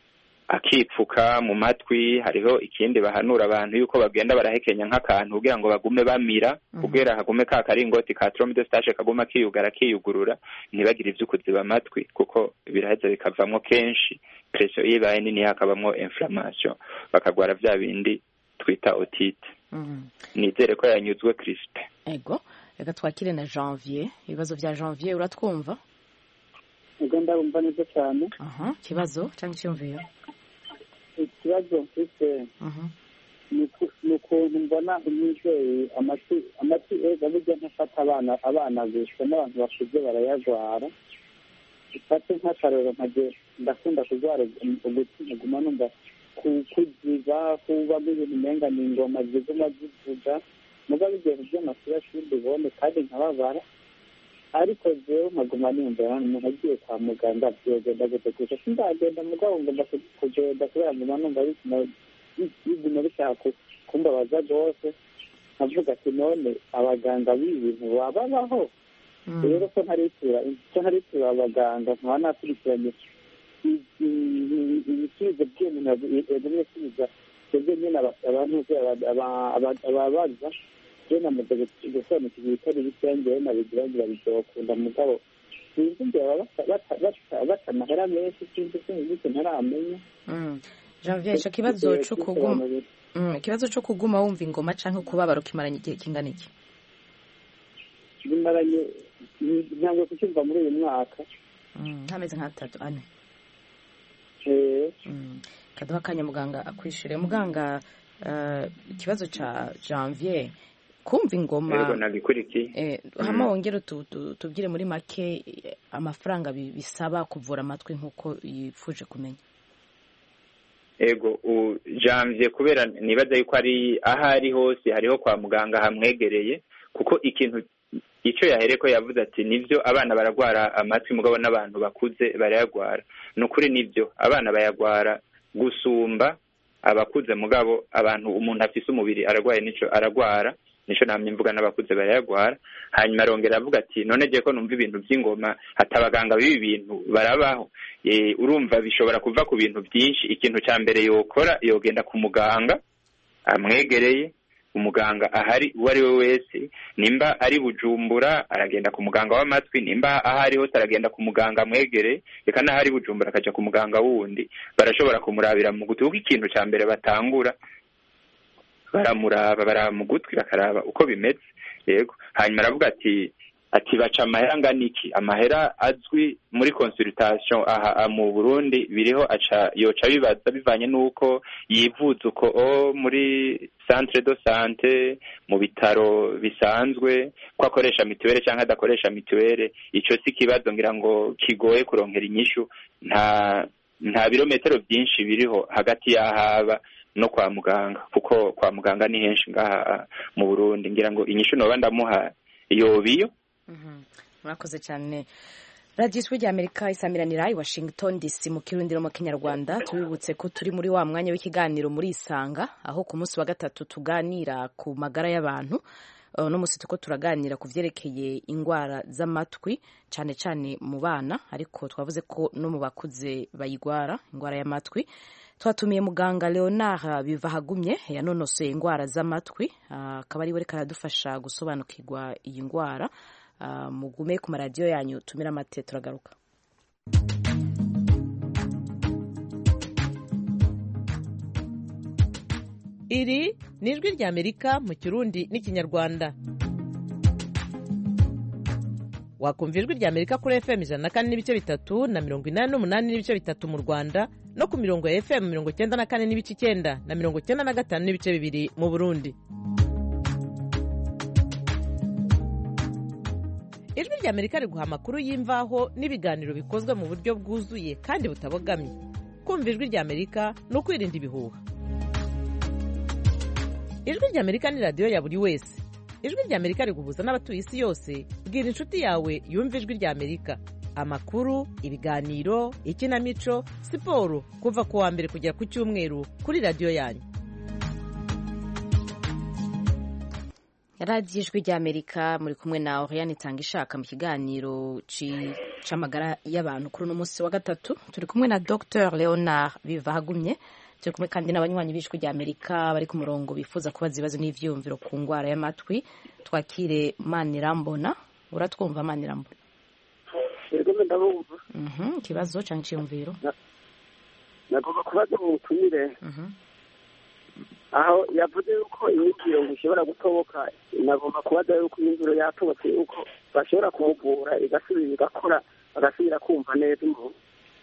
akipfuka mu matwi. Hariho ikindi bahanura abantu yuko bagenda barahekenya nk'akantu kugira ngo bagume bamira kugira hagume ka karingoti ka trompe-de-stage kaguma kiyugurura ntibagire ivyo kuziba amatwi kuko biraheza bikavamwo kenshi pression yibaye nini hakabamwo inflammation bakagwara vya bindi twita otite. Nizere ko yanyuzwe Crispe. Ego reka twakire na Janvier. Ibibazo vya Janvier uratwumva? Ego ndabumva neza cyane. Kibazo cyangwa icyumviro? Ikibazo mfite ni ukuntu mbona umubyeyi amatwi ega burya ntafata abana bishwe n'abantu bakuze barayajwara. Ifate nk'akarero ndakunda kurwara ugutwi nkaguma numva kuziba kubamo ibintu umenga ni ingoma ziguma zivuga muga bigiye by'amasura shuri bone kandi nkababara ariko jewe nkaguma nimbera umuntu agiye kwa muganga byogenda gute gusa sindagenda mugabo ngomba kugenda kubera nguma numva biguma bishaka kumbabaza rwose nkavuga ati none abaganga b'ibintu babaho rero ko ntaritura abaganga nkaba nakurikiranye ibisubizo by'umuntu yagumye asubiza twebwe nyine abantu ababaza je namaze gusobanukirwa ibitari bikeya nabigira bizokunda mugabo sinzi imbere baca amahera menshi sinzi ntaramenya. Janvier, ico kibazo co kuguma wumva ingoma canke kubabara ukimaranye igihe kingana iki? Bimaranye ntabwo kucyumva muri uyu mwaka ntameze nka 3 kaduha akanya muganga akwishyure. Muganga, ikibazo ca Janvier kumva ingoma hama wongere tubwire muri make amafaranga bisaba kuvura amatwi nk'uko yifuje kumenya. Ego Janvier kubera nibaza yuko ari ahari hose hariho kwa muganga hamwegereye kuko icyo yahereko yavuze ati nivyo abana baragwara amatwi mugabo n'abantu bakuze barayagwara. Nukuri nivyo abana bayagwara gusumba abakuze mugabo abantu umuntu afise umubiri aragwaye nico namye mvuga n'abakuze barayagwara. Hanyuma arongera avuga ati none je ko numva ibintu by'ingoma hatabaganga bibi bintu barabaho. Urumva bishobora kuva ku bintu byinshi. Ikintu cya mbere yokora yogenda ku muganga amwegereye, umuganga ahari uwo ari we wese, nimba ari Bujumbura aragenda ku muganga w'amatwi, nimba ahari hose aragenda ku muganga amwegereye, reka n'ahari Bujumbura akaja ku muganga wundi barashobora kumurabira mu gutwi kuko ikintu cya mbere batangura baraba mu gutwi bakaraba uko bimeze. Yego hanyuma aravuga ati baca amahera angana iki? Amahera azwi muri consultation aha mu Burundi biriho yoca bibaza bivanye n'uko yivuza uko muri centre de santé mu bitaro bisanzwe ko akoresha mituwele cyangwa adakoresha mituwele. Ico si kibazo ngira ngo kigoye kuronkera inyishu. Nta birometero byinshi biriho hagati y'ahaba no kwa muganga kuko kwa muganga ni henshi ngaha mu Burundi. Ngira ngo inyishu noba ndamuha yobiyo. Murakoze cyane. Radio Ijwi ry'Amerika isamiranira i Washington DC mu Kirundi no mu Kinyarwanda. Tubibutse ko turi muri wa mwanya w'ikiganiro muri Isanga aho ku munsi wa gatatu tuganira ku magara y'abantu. No musi tuko turaganira ku vyerekeye ingwara z'amatwi cyane cyane mu bana, ariko twavuze ko no mu bakuze bayigwara ingwara y'amatwi. Twatumiye muganga Leonard Bivahagumye yanonosoye ingwara z'amatwi, akaba ari we reka aradufasha gusobanukirwa iyi ngwara. Mugume ku maradiyo yanyu tumira amate turagaruka. Iri ni ijwi ry'Amerika mu Kirundi n'Ikinyarwanda. Wakumva ijwi ry'Amerika kuri FM 104.3 na 88.3 mu Rwanda no ku mirongo ya FM 94.9 na 95.2 mu Burundi. Ijwi ry'Amerika riguha amakuru y'imvaho n'ibiganiro bikozwe mu buryo bwuzuye kandi butabogamye. Kumva ijwi ry'Amerika no kwirinda ibihuha. Ijwi ry'Amerika ni radio ya buri wese. Ijwi ry'Amerika riguhuza n'abatuye isi yose. Bwira inshuti yawe yumva ijwi ry'Amerika. Amakuru, ibiganiro, ikinamico, siporo kuva ku wa mbere kugera ku cyumweru kuri radio yanyu. Radio Ijwi ry'Amerika muri kumwe na Oriane Tangishaka mu kiganiro c'amagara y'abantu kuri uno munsi wa gatatu turi kumwe na Dr Leonard Bivahagumye, turi kumwe kandi n'abanywanyi b'ijwi rya Amerika bari ku murongo bifuza kubaza ibibazo n'ivyiyumviro ku ngwara y'amatwi. Twakire Manirambona. Uratwumva Manirambona? Yego ndabumva. Ikibazo canke iciyumviro? Nagomba kubaza mu butumire. Aho yavuze yuko imikiro ishobora gutoboka, nagomba kubaza yuko imviro yatobotse yuko bashobora kumuvura igasubira igakora agasubira kumva neza umuntu.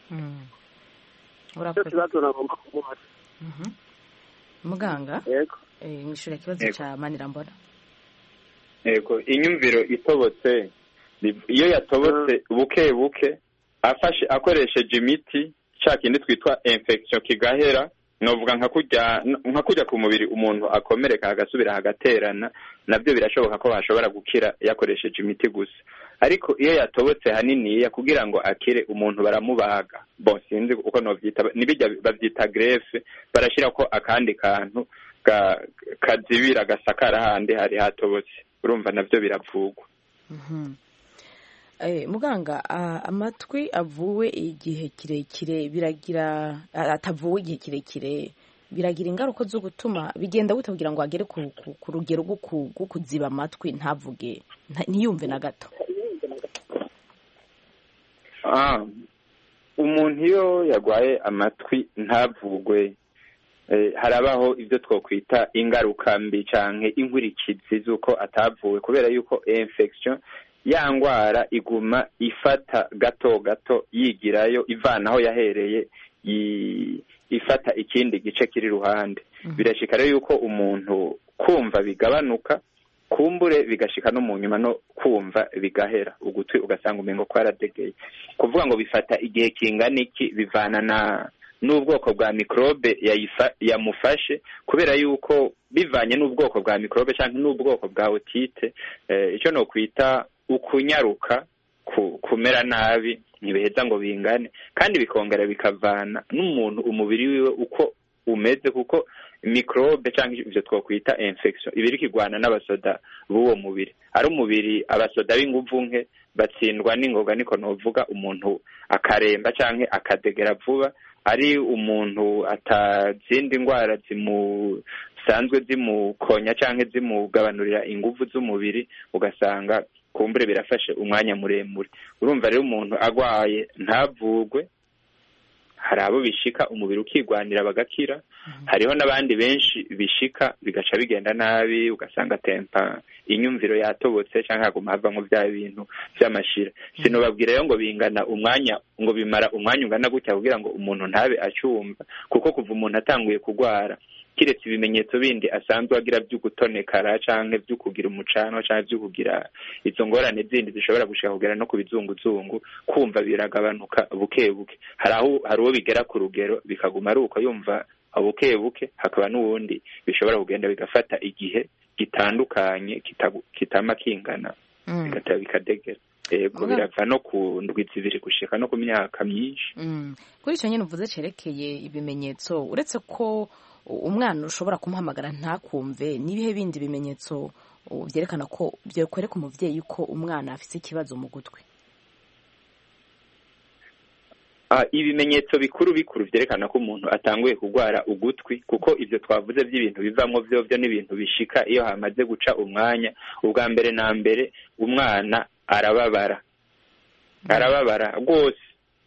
Icyo kibazo nagomba kumubaza. Muganga? Yego. Mwishura ikibazo ca Manirambona. Yego, inyumviro itobotse iyo yatobotse buke buke afashe akoresheje imiti cya kindi twitwa infection kigahera, novuga nka kujya ku mubiri umuntu akomereka agasubira hagaterana, nabyo birashoboka ko bashobora gukira yakoresheje imiti gusa. Ariko iyo yatobotse hanini kugira ngo akire umuntu baramubaga. Bon, sinzi uko novyita, nibijya bavyita greffe, barashira ko akandi kantu kazibira gasakara handi hari hatobotse. Urumva navyo biravugwa. Muganga, amatwi avuwe igihe kirekire biragira atavuwe igihe kirekire biragira ingaruka zo gutuma bigenda gute kugira ngo agere ku rugero rwo kuziba amatwi ntavuge ntiyumve na gato? Umuntu iyo yagwaye amatwi ntavugwe, harabaho ibyo twokwita ingaruka mbi canke inkurikizi z'uko atavuwe, kubera yuko infection ya ngwara iguma ifata gato gato yigirayo ivanaho yahereye ifata ikindi gice kiri ruhande. Birashika rero yuko umuntu kumva bigabanuka, kumbure bigashika no mu nyuma no kumva bigahera, ugutwi ugasanga umengo kwaradegeye. Kuvuga ngo bifata igihe kingana iki bivana n'ubwoko bwa mikrobe yamufashe, kubera yuko bivanye n'ubwoko bwa mikrobe cyangwa n'ubwoko bwa otite, icyo no kwita ukunyaruka kumera nabi ntibiheza ngo bingane, kandi bikongera bikavana n'umuntu umubiri wiwe uko umeze, kuko mikrobe cyangwa ivyo twokwita infection ibiri kigwana n'abasoda b'uwo mubiri. Ari umubiri abasoda b'inguvu nke batsindwa n'ingoga, niko novuga, umuntu akaremba canke akadegera vuba. Ari umuntu atazindi ngwara zimusanzwe zimukonya canke zimugabanurira inguvu z'umubiri, ugasanga kumbure birafashe umwanya muremure. Urumva rero umuntu agwaye ntavugwe, hari abo bishika umubiri ukigwanira bagakira, hariho n'abandi benshi bishika bigaca bigenda nabi, ugasanga tempa inyumviro yatobotse canke haguma havamwo bya bintu vy'amashira. Sinobabwira rero ngo bingana umwanya, ngo bimara umwanya ungana gutya kugira ngo umuntu ntabe acyumva, kuko kuva umuntu atanguye kugwara, kiretse ibimenyetso bindi asanzwe agira by'ugutonekara canke by'ukugira umucanwa canke by'ukugira izo ngorane zindi zishobora gushika kugera no kubizunguzungu, kumva biragabanuka buke buke. Hari uwo bigera ku rugero bikaguma ari uko yumva buke buke, hakaba n'uwundi bishobora kugenda bigafata igihe gitandukanye kitama kingana bigataba bikadegera. Yego, birava no ku ndwi zibiri gushika no ku myaka myinshi. Kuri ico nyene uvuze cerekeye ibimenyetso, uretse ko umwana ushobora kumuhamagara ntakumve, n'ibihe bindi bimenyetso byerekana ko byekwereka umuvyeyi ko umwana afite ikibazo mu gutwi? Ibimenyetso bikuru byerekana ko umuntu atanguye kugwara ugutwi, kuko ivyo twavuze by'ibintu bivamwo byo n'ibintu bishika iyo hamaze guca umwanya. Ubwa mbere na mbere umwana arababara rwose.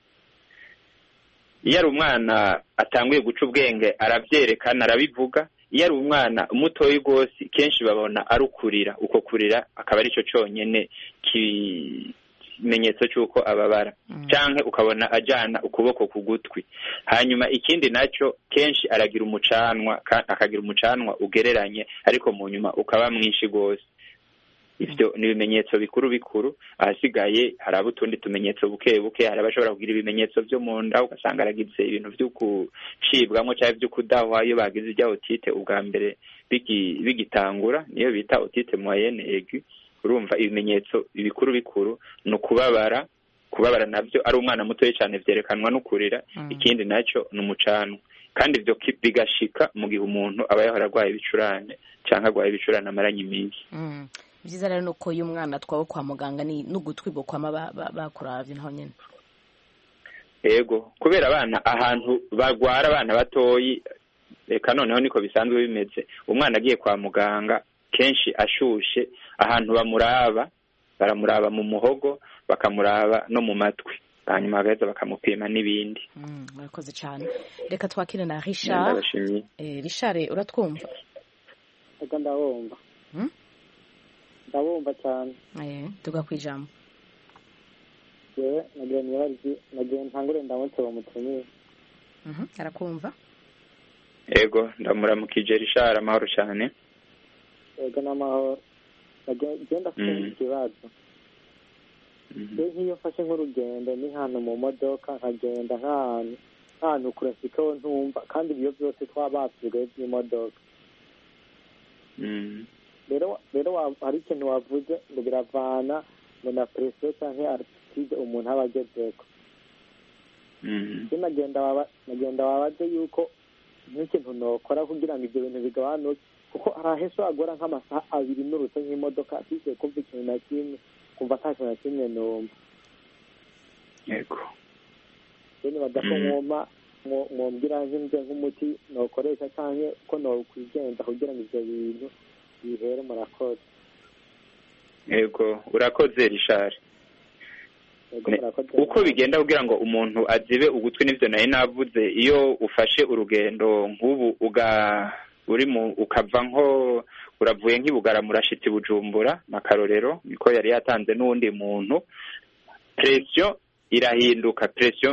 Iyo ari umwana atanguye guca ubwenge aravyerekana, arabivuga. Iyo ari umwana mutoyi rwose kenshi babona arukurira, uko kurira akaba ari cyo cyonyene kimenyetso cy'uko ababara, canke ukabona ajana ukuboko ku gutwi. Hanyuma ikindi naco kenshi aragira umucanwa, akagira umucanwa ugereranye ariko mu nyuma ukaba mwinshi rwose. Ivyo ni ibimenyetso bikuru. Ahasigaye hari abutundi tumenyetso buke buke. Hari abashobora kugira ibimenyetso byo mu nda, ugasanga aragize ibintu byo kucibwamo cyangwa byo kudahwa iyo bagize ibya otite ubwa mbere bigitangura, niyo bita otite moyenne aiguë. Urumva ibimenyetso bikuru no kubabara navyo ari umwana muto cyane vyerekanwa no kurira. Ikindi naco n'umucanwa, kandi ivyo bigashika mu gihe umuntu aba yahora agwaye ibicurane canke agwaye ibicurane amaranye iminsi. byiza rero nuko iyo umwana twawe kwa muganga ni n'ugutwi bwo kwama bakuravye naho nyene. Yego, kubera abana ahantu bagwara abana batoyi, reka noneho niko bisanzwe bimeze. Umwana agiye kwa muganga kenshi ashushe, ahantu baramuraba mu muhogo, bakamuraba no mu matwi, hanyuma bagaheza bakamupima n'ibindi. Murakoze cyane. Reka twakire na Richard. Richard, uratwumva? Ego ndabumva. Ndabumva cyane. Tugakwijambo. Yewe nagiye ntangure ndamutse bamutumiye. Arakumva? Ego ndamuramukije Richard, amahoro cyane. Ego n'amahoro. Genda kumva ikibazo. Nk'iyo mfashe nk'urugendo ni hano mu modoka nkagenda nk'ahantu kure mfiteho ntumva kandi ibyo byose twabasuye by'imodoka. Rero hari ikintu wavuze ngo biravana ngo na presiyo cyangwa altitude umuntu aba agezeko. Nagenda wabaze yuko nk'ikintu nokora kugira ngo ibyo bintu bigabanuke, kuko hari ahese wagora nk'amasaha 2 n'urutse nk'imodoka afise kumva ikintu na kimwe, kumva nta kintu na kimwe numva. Yego. Rero badako mwumvira nk'umuti nokoresha cyangwa ko nokwigenza kugira ngo ibyo bintu bihere. Murakoze. Yego, urakoze Richard. Uko bigenda kugira ngo umuntu azibe ugutwi n'ivyo naye navuze, iyo ufashe urugendo nk'ubu ukava nko uravuye nk'ibugara murashitsi Bujumbura makarorero, niko yari yatanze n'undi muntu, pression irahinduka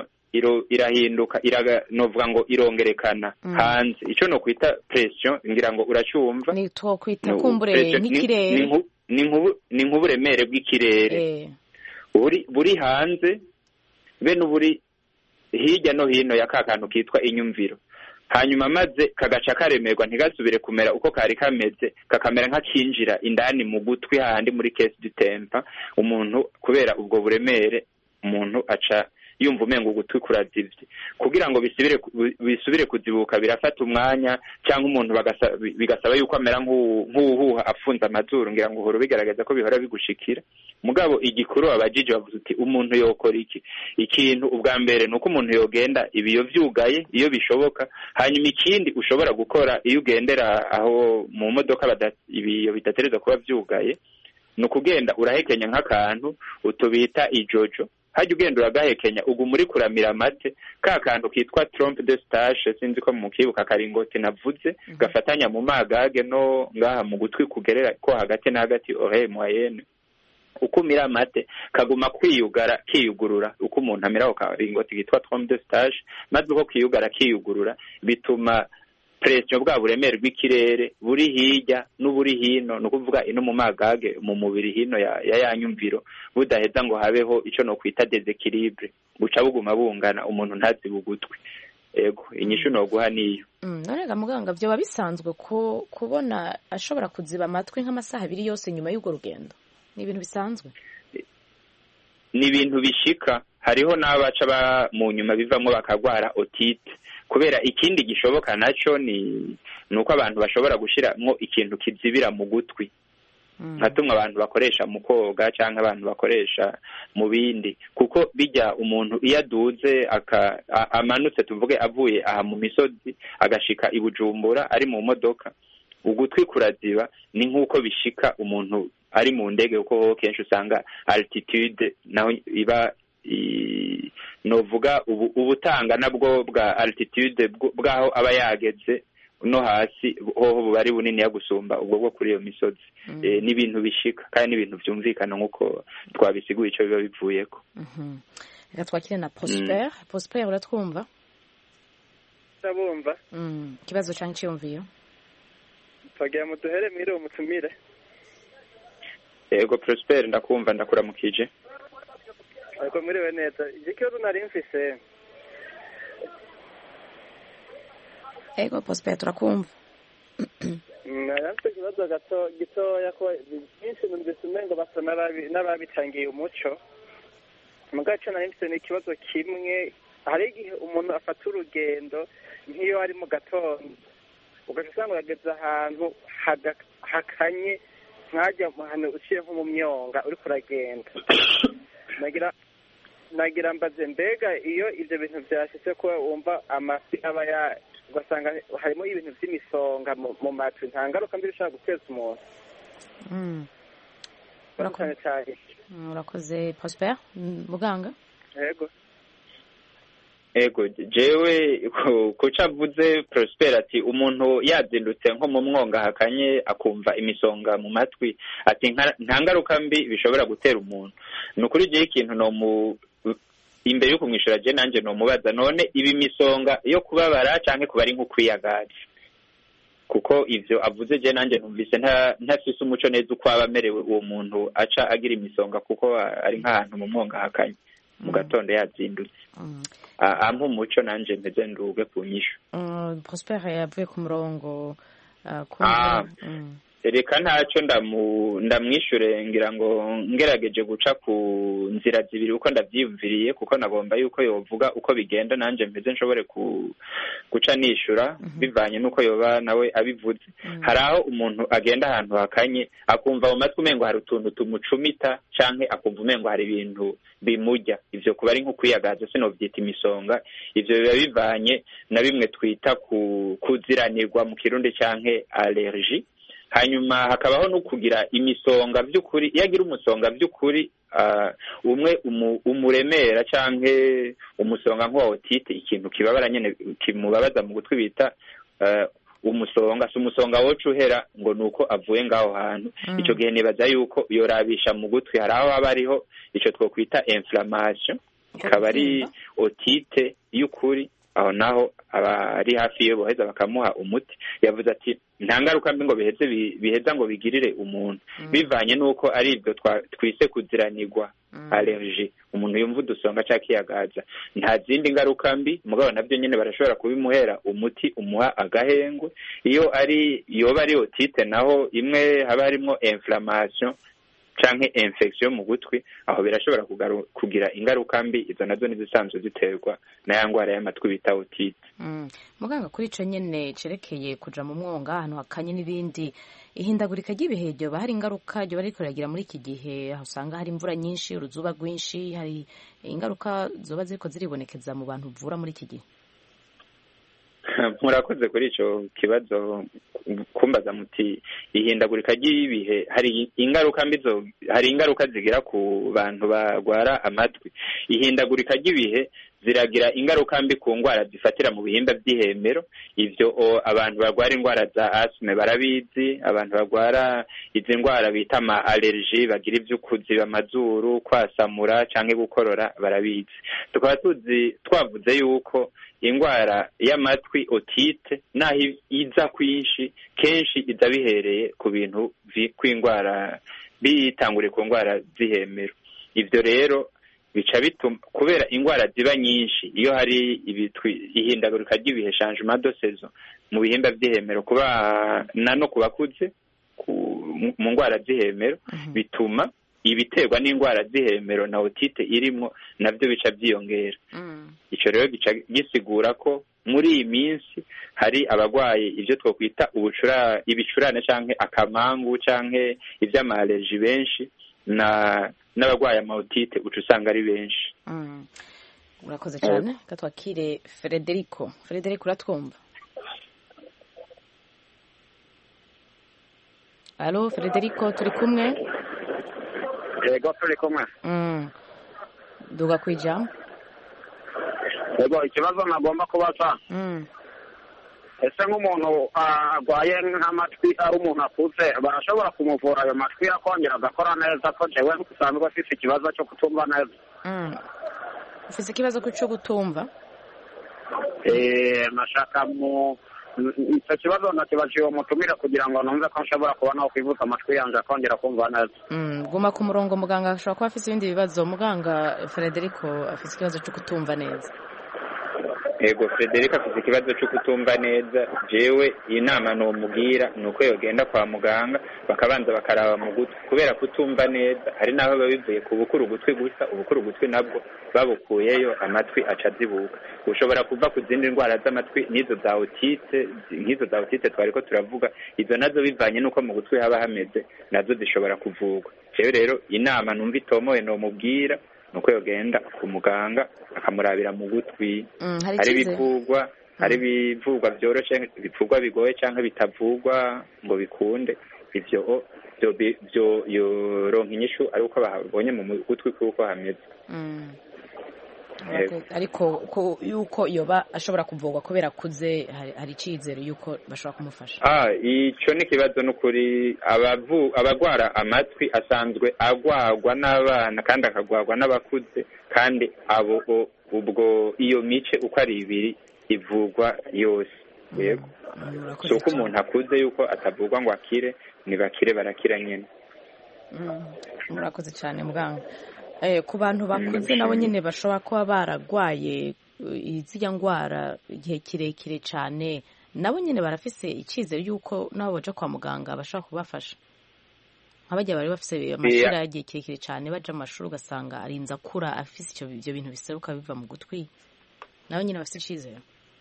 novuga ngo irongerekana hanze. Ico no kwita pression ngira ngo uracyumva, ni to kwita kumbure n'ikirere, ni nk'uburemere bw'ikirere buri hanze be n'uburi hirya no hino ya kakantu kitwa inyumviro, hanyuma maze kagaca karemerwa ntigasubire kumera uko kari kameze, kakamera nk'akinjira indani mu gutwi handi muri case du tempa. Umuntu kubera ubwo buremere umuntu aca yumva umengo ugutwi kurazivye. Kugira ngo bisubire kuzibuka birafata umwanya, cyangwa umuntu bigasaba yuko amera nk'uhuha afunza amazuru, ngira ngo uhora bigaragaza ko bihora bigushikira. Mugabo igikuru abajije bavuze uti umuntu yokora iki? Ikintu ubwa mbere nuko umuntu yogenda ibiyo vyugaye iyo bishoboka. Hanyuma ikindi ushobora gukora iyo ugendera aho mu modoka ibiyo bidatereza kuba vyugaye, nukugenda urahekenya nk'akantu utubita ijojo, hajya ugenda uragahekenya ugumuri kuramira amate, ka kantu kitwa trompe de stage, sinzi ko mu kibuka karingoti navuze, gafatanya mu magage no ngaha mu gutwi kugerera ko hagati na hagati oreille moyenne. Ukumira amate kaguma kiyugurura uko umuntu amiraho karingoti kitwa trompe de stage, maze uko kiyugara kiyugurura bituma pression bwa buremere bw'ikirere buri hirya n'uburi hino, no kuvuga ino mu magage mu mubiri hino ya nyumviro budaheza ngo habeho ico no kwita desequilibre, buca buguma bungana, umuntu ntazi bugutwi. Ego inyishu no guha niyo. Norega muganga, byo babisanzwe ko kubona ashobora kuziba amatwi nk'amasaha 2 yose nyuma y'ugo rugendo, ni ibintu bisanzwe? Ni ibintu bishika, hariho n'abaca mu nyuma bivamo bakagwara otite. Kubera ikindi gishoboka naco ni uko abantu bashobora gushiramwo ikintu kizibira mu gutwi, nkatumwe abantu bakoresha mu koga cyangwa abantu bakoresha mu bindi, kuko bijya umuntu iyo aduze amanutse tuvuge avuye aha mu misozi agashika i Bujumbura ari mu modoka, ugutwi kuraziba. Ni nk'uko bishika umuntu ari mu ndege, kuko kenshi usanga altitude naho iba novuga ubutanga nabwo bwa altitude bwaho aba yageze no hasi hoho bubari bunini ya gusumba ubwo bwo kuri iyo misozi. Ni ibintu bishika kandi ni ibintu vyumvikana nkuko twabisiguye ico biba bivuyeko. Reka twakire na Prosper. Prosper, uratwumva? Ndabumva. Kibazo canke cyumviyo? Twagira muduhere mwire umutumire. Yego Prosper, ndakumva ndakuramukije. Ariko muriwe neza. Ikibazo nari mfise. Ego Prosper, turakumva. Nafite ikibazo gitoya ko byinshi numvise umengo basa n'ababitangiye umuco. Mu gace nari mfise n'ikibazo kimwe, hari igihe umuntu afata urugendo nk'iyo ari mu gatondo ugaca usanga yageze ahantu hakanye nkajya hano uciye nko mu myonga uri kuragenda nagira mbaze mbega iyo ibyo bintu byashyitse ko wumva amafi aba ugasanga harimo ibintu by'imisonga mu matwi nta ngaruka mbi bishobora guteza umuntu. Urakoze Prosper muganga. Ego jewe kuca avuze Prosper ati umuntu yazindutse nko mu mwonga hakanye akumva imisonga mu matwi ati nta ngaruka mbi bishobora gutera umuntu. Nukuri je ikintu no imbere yo kumwishura je nanje no mubaza none ibi misonga yo kubabara canke kuba ari nko kwiyagaza kuko ivyo avuze je nanje numvise ntafise umuco neza uko abamerewe uwo muntu aca agira imisonga kuko ari nk'ahantu mu mwonga hakanye mu gatondo yazindutse. Ampa umuco nanje mpeze nduge ku nyishu. Prosper yavuye ku murongo reka ntacyo ndamwishure ngira ngo ngerageje guca ku nzira zibiri uko ndavyiyumviriye kuko nagomba yuko yovuga uko bigenda nanje mpeze nshobore guca nishura bivanye nuko yoba nawe abivuze. Hari aho umuntu agenda ahantu hakanye akumva mu matwi umengo hari utuntu tumucumita canke akumva umengo hari ibintu bimurya. Ivyo kuba ari nko kwiyagaza sinovyita imisonga. Ivyo biba bivanye na bimwe twita kuziranirwa mu Kirundi canke allergie. Hanyuma hakabaho no kugira imisonga by'ukuri. Iyo agira umusonga by'ukuri umwe umuremera canke umusonga nk'uwa otite ikintu kibabara nyene kimubabaza mu gutwi bita umusonga si umusonga woca uhera ngo nuko avuye ngaho hantu. Ico gihe nibaza yuko yorabisha mu gutwi hari aho haba hariho ico twokwita inflammation ikaba ari otite y'ukuri aho naho abari hafi yo boheza bakamuha umuti. Yavuze ati nta ngaruka mbi ngo biheza ngo bigirire umuntu bivanye nuko ari ibyo twise kuziranirwa allergie. Umuntu yumva udusonga cyakiyagaza nta zindi ngaruka mbi mugabo nabyo nyene barashobora kubimuhera umuti umuha agahengwe. Iyo yoba ari otite naho imwe haba harimo inflammation canke infection mu gutwi aho birashobora kugira ingaruka mbi. Izo nazo nizisanzwe ziterwa na ya ngwara y'amatwi bita otite. Muganga kuri ico nyene cerekeye kuja mu mwonga ahantu hakanye n'ibindi ihindagurika ry'ibihe ryo bahari ingaruka ryo bariko ragira muri iki gihe aho usanga hari imvura nyinshi uruzuba rwinshi hari ingaruka zoba ziriko ziribonekeza mu bantu vura muri iki gihe. Murakoze kuri ico kibazo kumbaza muti ihindagurika ry'ibihe hari ingaruka zigira ku bantu bagwara amatwi. Ihindagurika ry'ibihe ziragira ingaruka mbi ku ngwara zifatira mu bihimba by'ihemero. Ivyo abantu bagwara ingwara za asthme barabizi. Abantu bagwara izi ngwara bita ama allergie bagira ivy'ukuziba amazuru kwasamura canke gukorora barabizi. Tukaba twavuze yuko ingwara y'amatwi otite naho iza kwinshi kenshi iza bihereye ku bintu kw'ingwara bitangure ku ngwara z'ihemero. Ivyo rero bica bituma kubera ingwara ziba nyinshi iyo hari ihindagurika ry'ibihe changement de saison mu bihimba by'ihemero kuba no kubakuze mu ngwara z'ihemero bituma ibiterwa n'ingwara z'ihemero na otite irimo navyo bica byiyongera. Ico rero gica gisigura ko muri iyi minsi hari abagwaye ivyo twokwita ibicurane canke akamangu canke ivy'amalergie benshi n'abagwaye amaotite uca usanga ari benshi. Urakoze cyane. Katwakire Frederico uratwumva? Allo Frederico turi kumwe? Yego turi kumwe. Duga kwijambo. Yego ikibazo nagomba kubaza. Ese nk'umuntu agwaye nk'amatwi ari umuntu akuze barashobora kumuvura ayo matwi akongera agakora neza ko jewe usanzwe afite ikibazo cyo kutumva neza? Ufite ikibazo cyo gutumva? Nashaka icyo kibazo nakibaciye umutumire kugira ngo numve ko nshobora kuba naho kwivuza amatwi yanjye akongera kumva neza. Guma ku murongo muganga ashobora kuba afite ibindi bibazo. Muganga Frederico afite ikibazo cyo kutumva neza. ego Frederic afite ikibazo cyo kutumva neza, jewe inama nomubwira ni uko yogenda kwa muganga bakabanza bakaraba mu gutwi, kubera kutumva neza hari n'aho biba bivuye ku bukuru ugutwi gusa, ubukuru ugutwi nabwo babukuyeyo amatwi aca azibuka. Ushobora kuva ku zindi ndwara z'amatwi nk'izo za otite twari ko turavuga, izo nazo bivanye n'uko mu gutwi haba hameze nazo zishobora kuvurwa. Jewe rero inama numva itomoye nomubwira nuko yogenda ku muganga akamurabira mu gutwi. Hari ibivugwa byoroshe, ibivugwa bigoye cyangwa bitavugwa ngo bikunde, ivyo byo yoronka inyishu ari uko babonye mu gutwi kuko hameze. Ariko yuko yoba ashobora kuvugwa kubera kuze, hari icizero yuko bashobora kumufasha. Ico ni kibazo n'ukuri. Abagwara amatwi asanzwe agwagwa n'abana kandi akagwagwa n'abakuze, kandi abo ubwo iyo mice uko ari ibiri ivugwa yose. Yego, so ko umuntu akuze yuko atavugwa ngo akire, nibakire barakira nyene. Murakoze cyane muganga. Ku bantu bakuze nabo nyine bashobora kuba baragwaye izijya ngwara igihe kirekire cyane, nabo nyine barafise icyizere yuko nabo baja kwa muganga bashobora kubafasha. Nk'abajya bari bafise amashuri yagiye kirekire cyane baja mu mashuri ugasanga arinza kura afise ibyo bintu biseruka biva mu gutwi, nabo nyine bafise icyizere.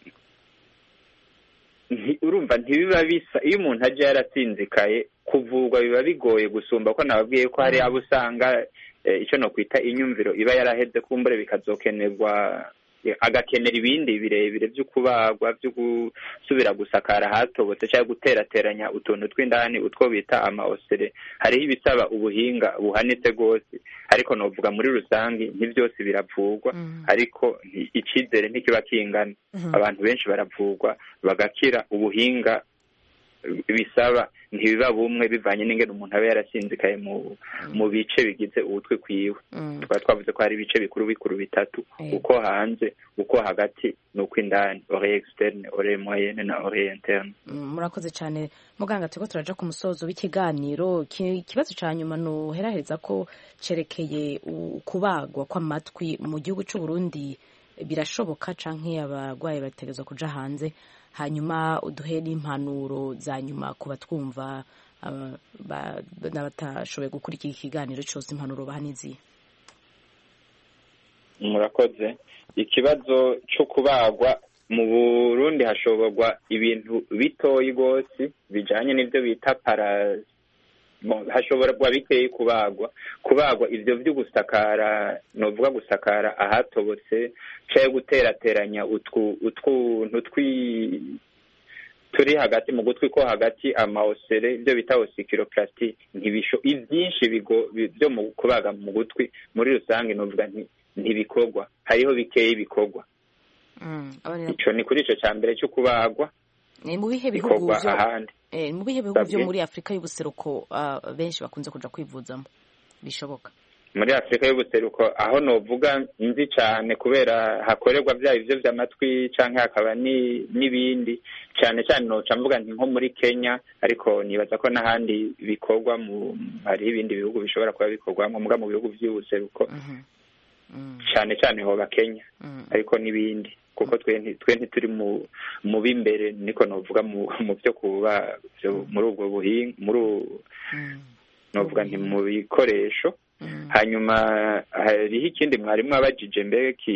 Urumva ntibiba bisa, iyo umuntu aje yarasinzikaye kuvurwa biba bigoye gusumba ko nababwiye ko hari abo usanga icyo no kwita inyumviro iba yaraheze kumbure bikazokenerwa, agakenera ibindi birebire byo kubagwa, byo gusubira gusakara hatobotse cyangwa guterateranya utuntu tw'indani utwo bita amaosere. Hariho ibisaba ubuhinga buhanitse rwose, ariko novuga muri rusange ntibyose biravurwa, ariko icyizere ntikiba kingana. Abantu benshi baravurwa bagakira, ubuhinga bisaba ntibiba bumwe bivanye n'ingene umuntu aba yarasinzikaye mu bice bigize ubutwi kwiwe. Tukaba twavuze ko hari ibice bikuru bitatu, uko hanze, uko hagati n'uko indani, oreille externe, oreille moyenne na oreille interne. Murakoze cyane muganga, turiko turaja ku musozo w'ikiganiro. Ikibazo ca nyuma noheraheza ko cerekeye kubagwa kw'amatwi mu gihugu c'u Burundi, birashoboka canke abagwayi bategerezwa kuja hanze? Hanyuma uduhe n'impanuro za nyuma ku batwumva n'abatashoboye gukurikira ikiganiro cyose, impanuro bahaniziye. Murakoze. Ikibazo cyo kubagwa mu Burundi hashoborwa ibintu bitoyi rwose bijanye n'ibyo bita hashoborwa bikeye kubagwa ivyo vyo gusakara, novuga gusakara ahatobotse cyangwa guterateranya utwuntu turi hagati mu gutwi ko hagati, amaosere, ibyo bita ossiculoplastie. Ibyinshi byo mu kubaga mu gutwi muri rusange novuga ntibikorwa, hariho bikeye bikorwa. Ico ni kuri ico cya mbere cyo kubagwa. Mu bihe bihugu byo muri Afrika y'ubuseruko benshi bakunze kuja kwivuzamo, bishoboka? Muri Afrika y'ubuseruko aho novuga nzi cyane kubera hakorerwa bya ivyo vy'amatwi canke hakaba n'ibindi cyane noca mvuga nko muri Kenya, ariko nibaza ko n'ahandi bikorwa hari ibindi bihugu bishobora kuba bikorwamo, muga mu bihugu vy'ubuseruko cyane hoba Kenya, ariko n'ibindi kuko twe ntituri mu b'imbere, niko novuga mu byo kuba muri ubwo buhinga, novuga nti mu bikoresho. Hanyuma hariho ikindi mwarimu abajije mbega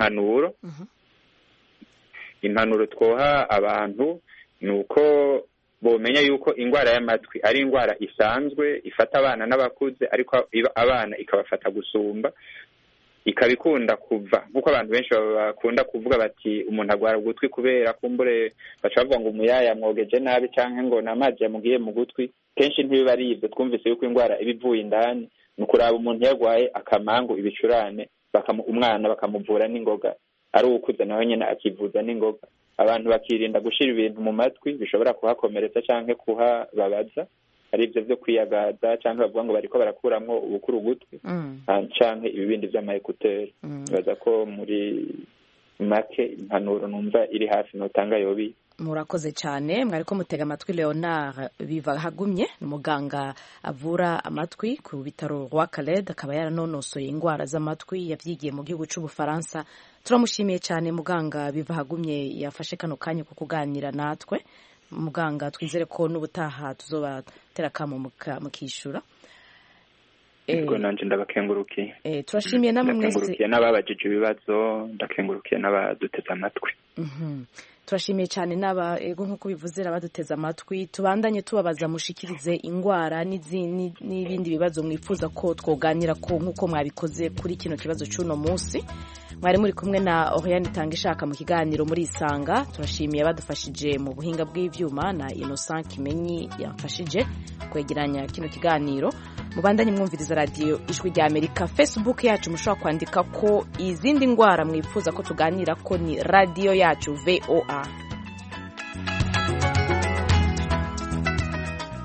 impanuro twoha abantu ni uko bomenya yuko indwara y'amatwi ari indwara isanzwe ifata abana n'abakuze, ariko abana ikabafata gusumba, ikabikunda kuva nk'uko abantu benshi bakunda kuvuga bati umuntu agwara ugutwi kubera kumbure baca bavuga ngo umuyaya mwogeje nabi canke ngo n'amazi yamugiye mu gutwi. Kenshi ntibiba ari ivyo, twumvise yuko indwara iba ivuye indani. Ni ukuraba umuntu yarwaye akamangu, ibicurane, umwana bakamuvura n'ingoga, ari ukuze nawe nyine akivuza n'ingoga. Abantu bakirinda gushira ibintu mu matwi bishobora kuhakomeretsa canke kuhababaza, ari ivyo vyo kwiyagaza canke bavuga ngo bariko barakuramwo ubukuru ugutwi, canke ibibindi vy'amayekuteri. Baza ko muri make impanuro numva iri hafi notanga yobi murakoze cyane. mwariko mutega amatwi Leonard Bivahagumye, ni umuganga avura amatwi ku bitaro Roi Khaled, akaba yaranonosoye indwara z'amatwi, yavyigiye mu gihugu c'Ubufaransa. Turamushimiye cyane muganga Bivahagumye yafashe kano kanya ko kuganira natwe. Muganga, twizere ko n'ubutaha tuzobatera kamo mukishura. Ego nanje ndabakengurukiye. Turashimiye namwe mwese. Ndakengurukiye n'ababajije ibibazo, ndakengurukiye n'abaduteze amatwi. Turashimiye cyane ego nk'uko bivuze abaduteze amatwi. Tubandanye tubabaza mushikirize ingwara n'ibindi bibazo mwifuza ko twoganira ko nk'uko mwabikoze kuri kino kibazo cy'uno munsi. Mwari muri kumwe na Oriane Tangishaka mu kiganiro muri Isanga. Turashimiye abadufashije mu buhinga bw'ivyuma na Innocent Kimenyi yamfashije kwegeranya kino kiganiro. Mubandanye mwumviriza radio Ijwi rya Amerika. Facebook yacu mushobora kwandika ko izindi ngwara mwifuza ko tuganira ko ni radio yacu VOA.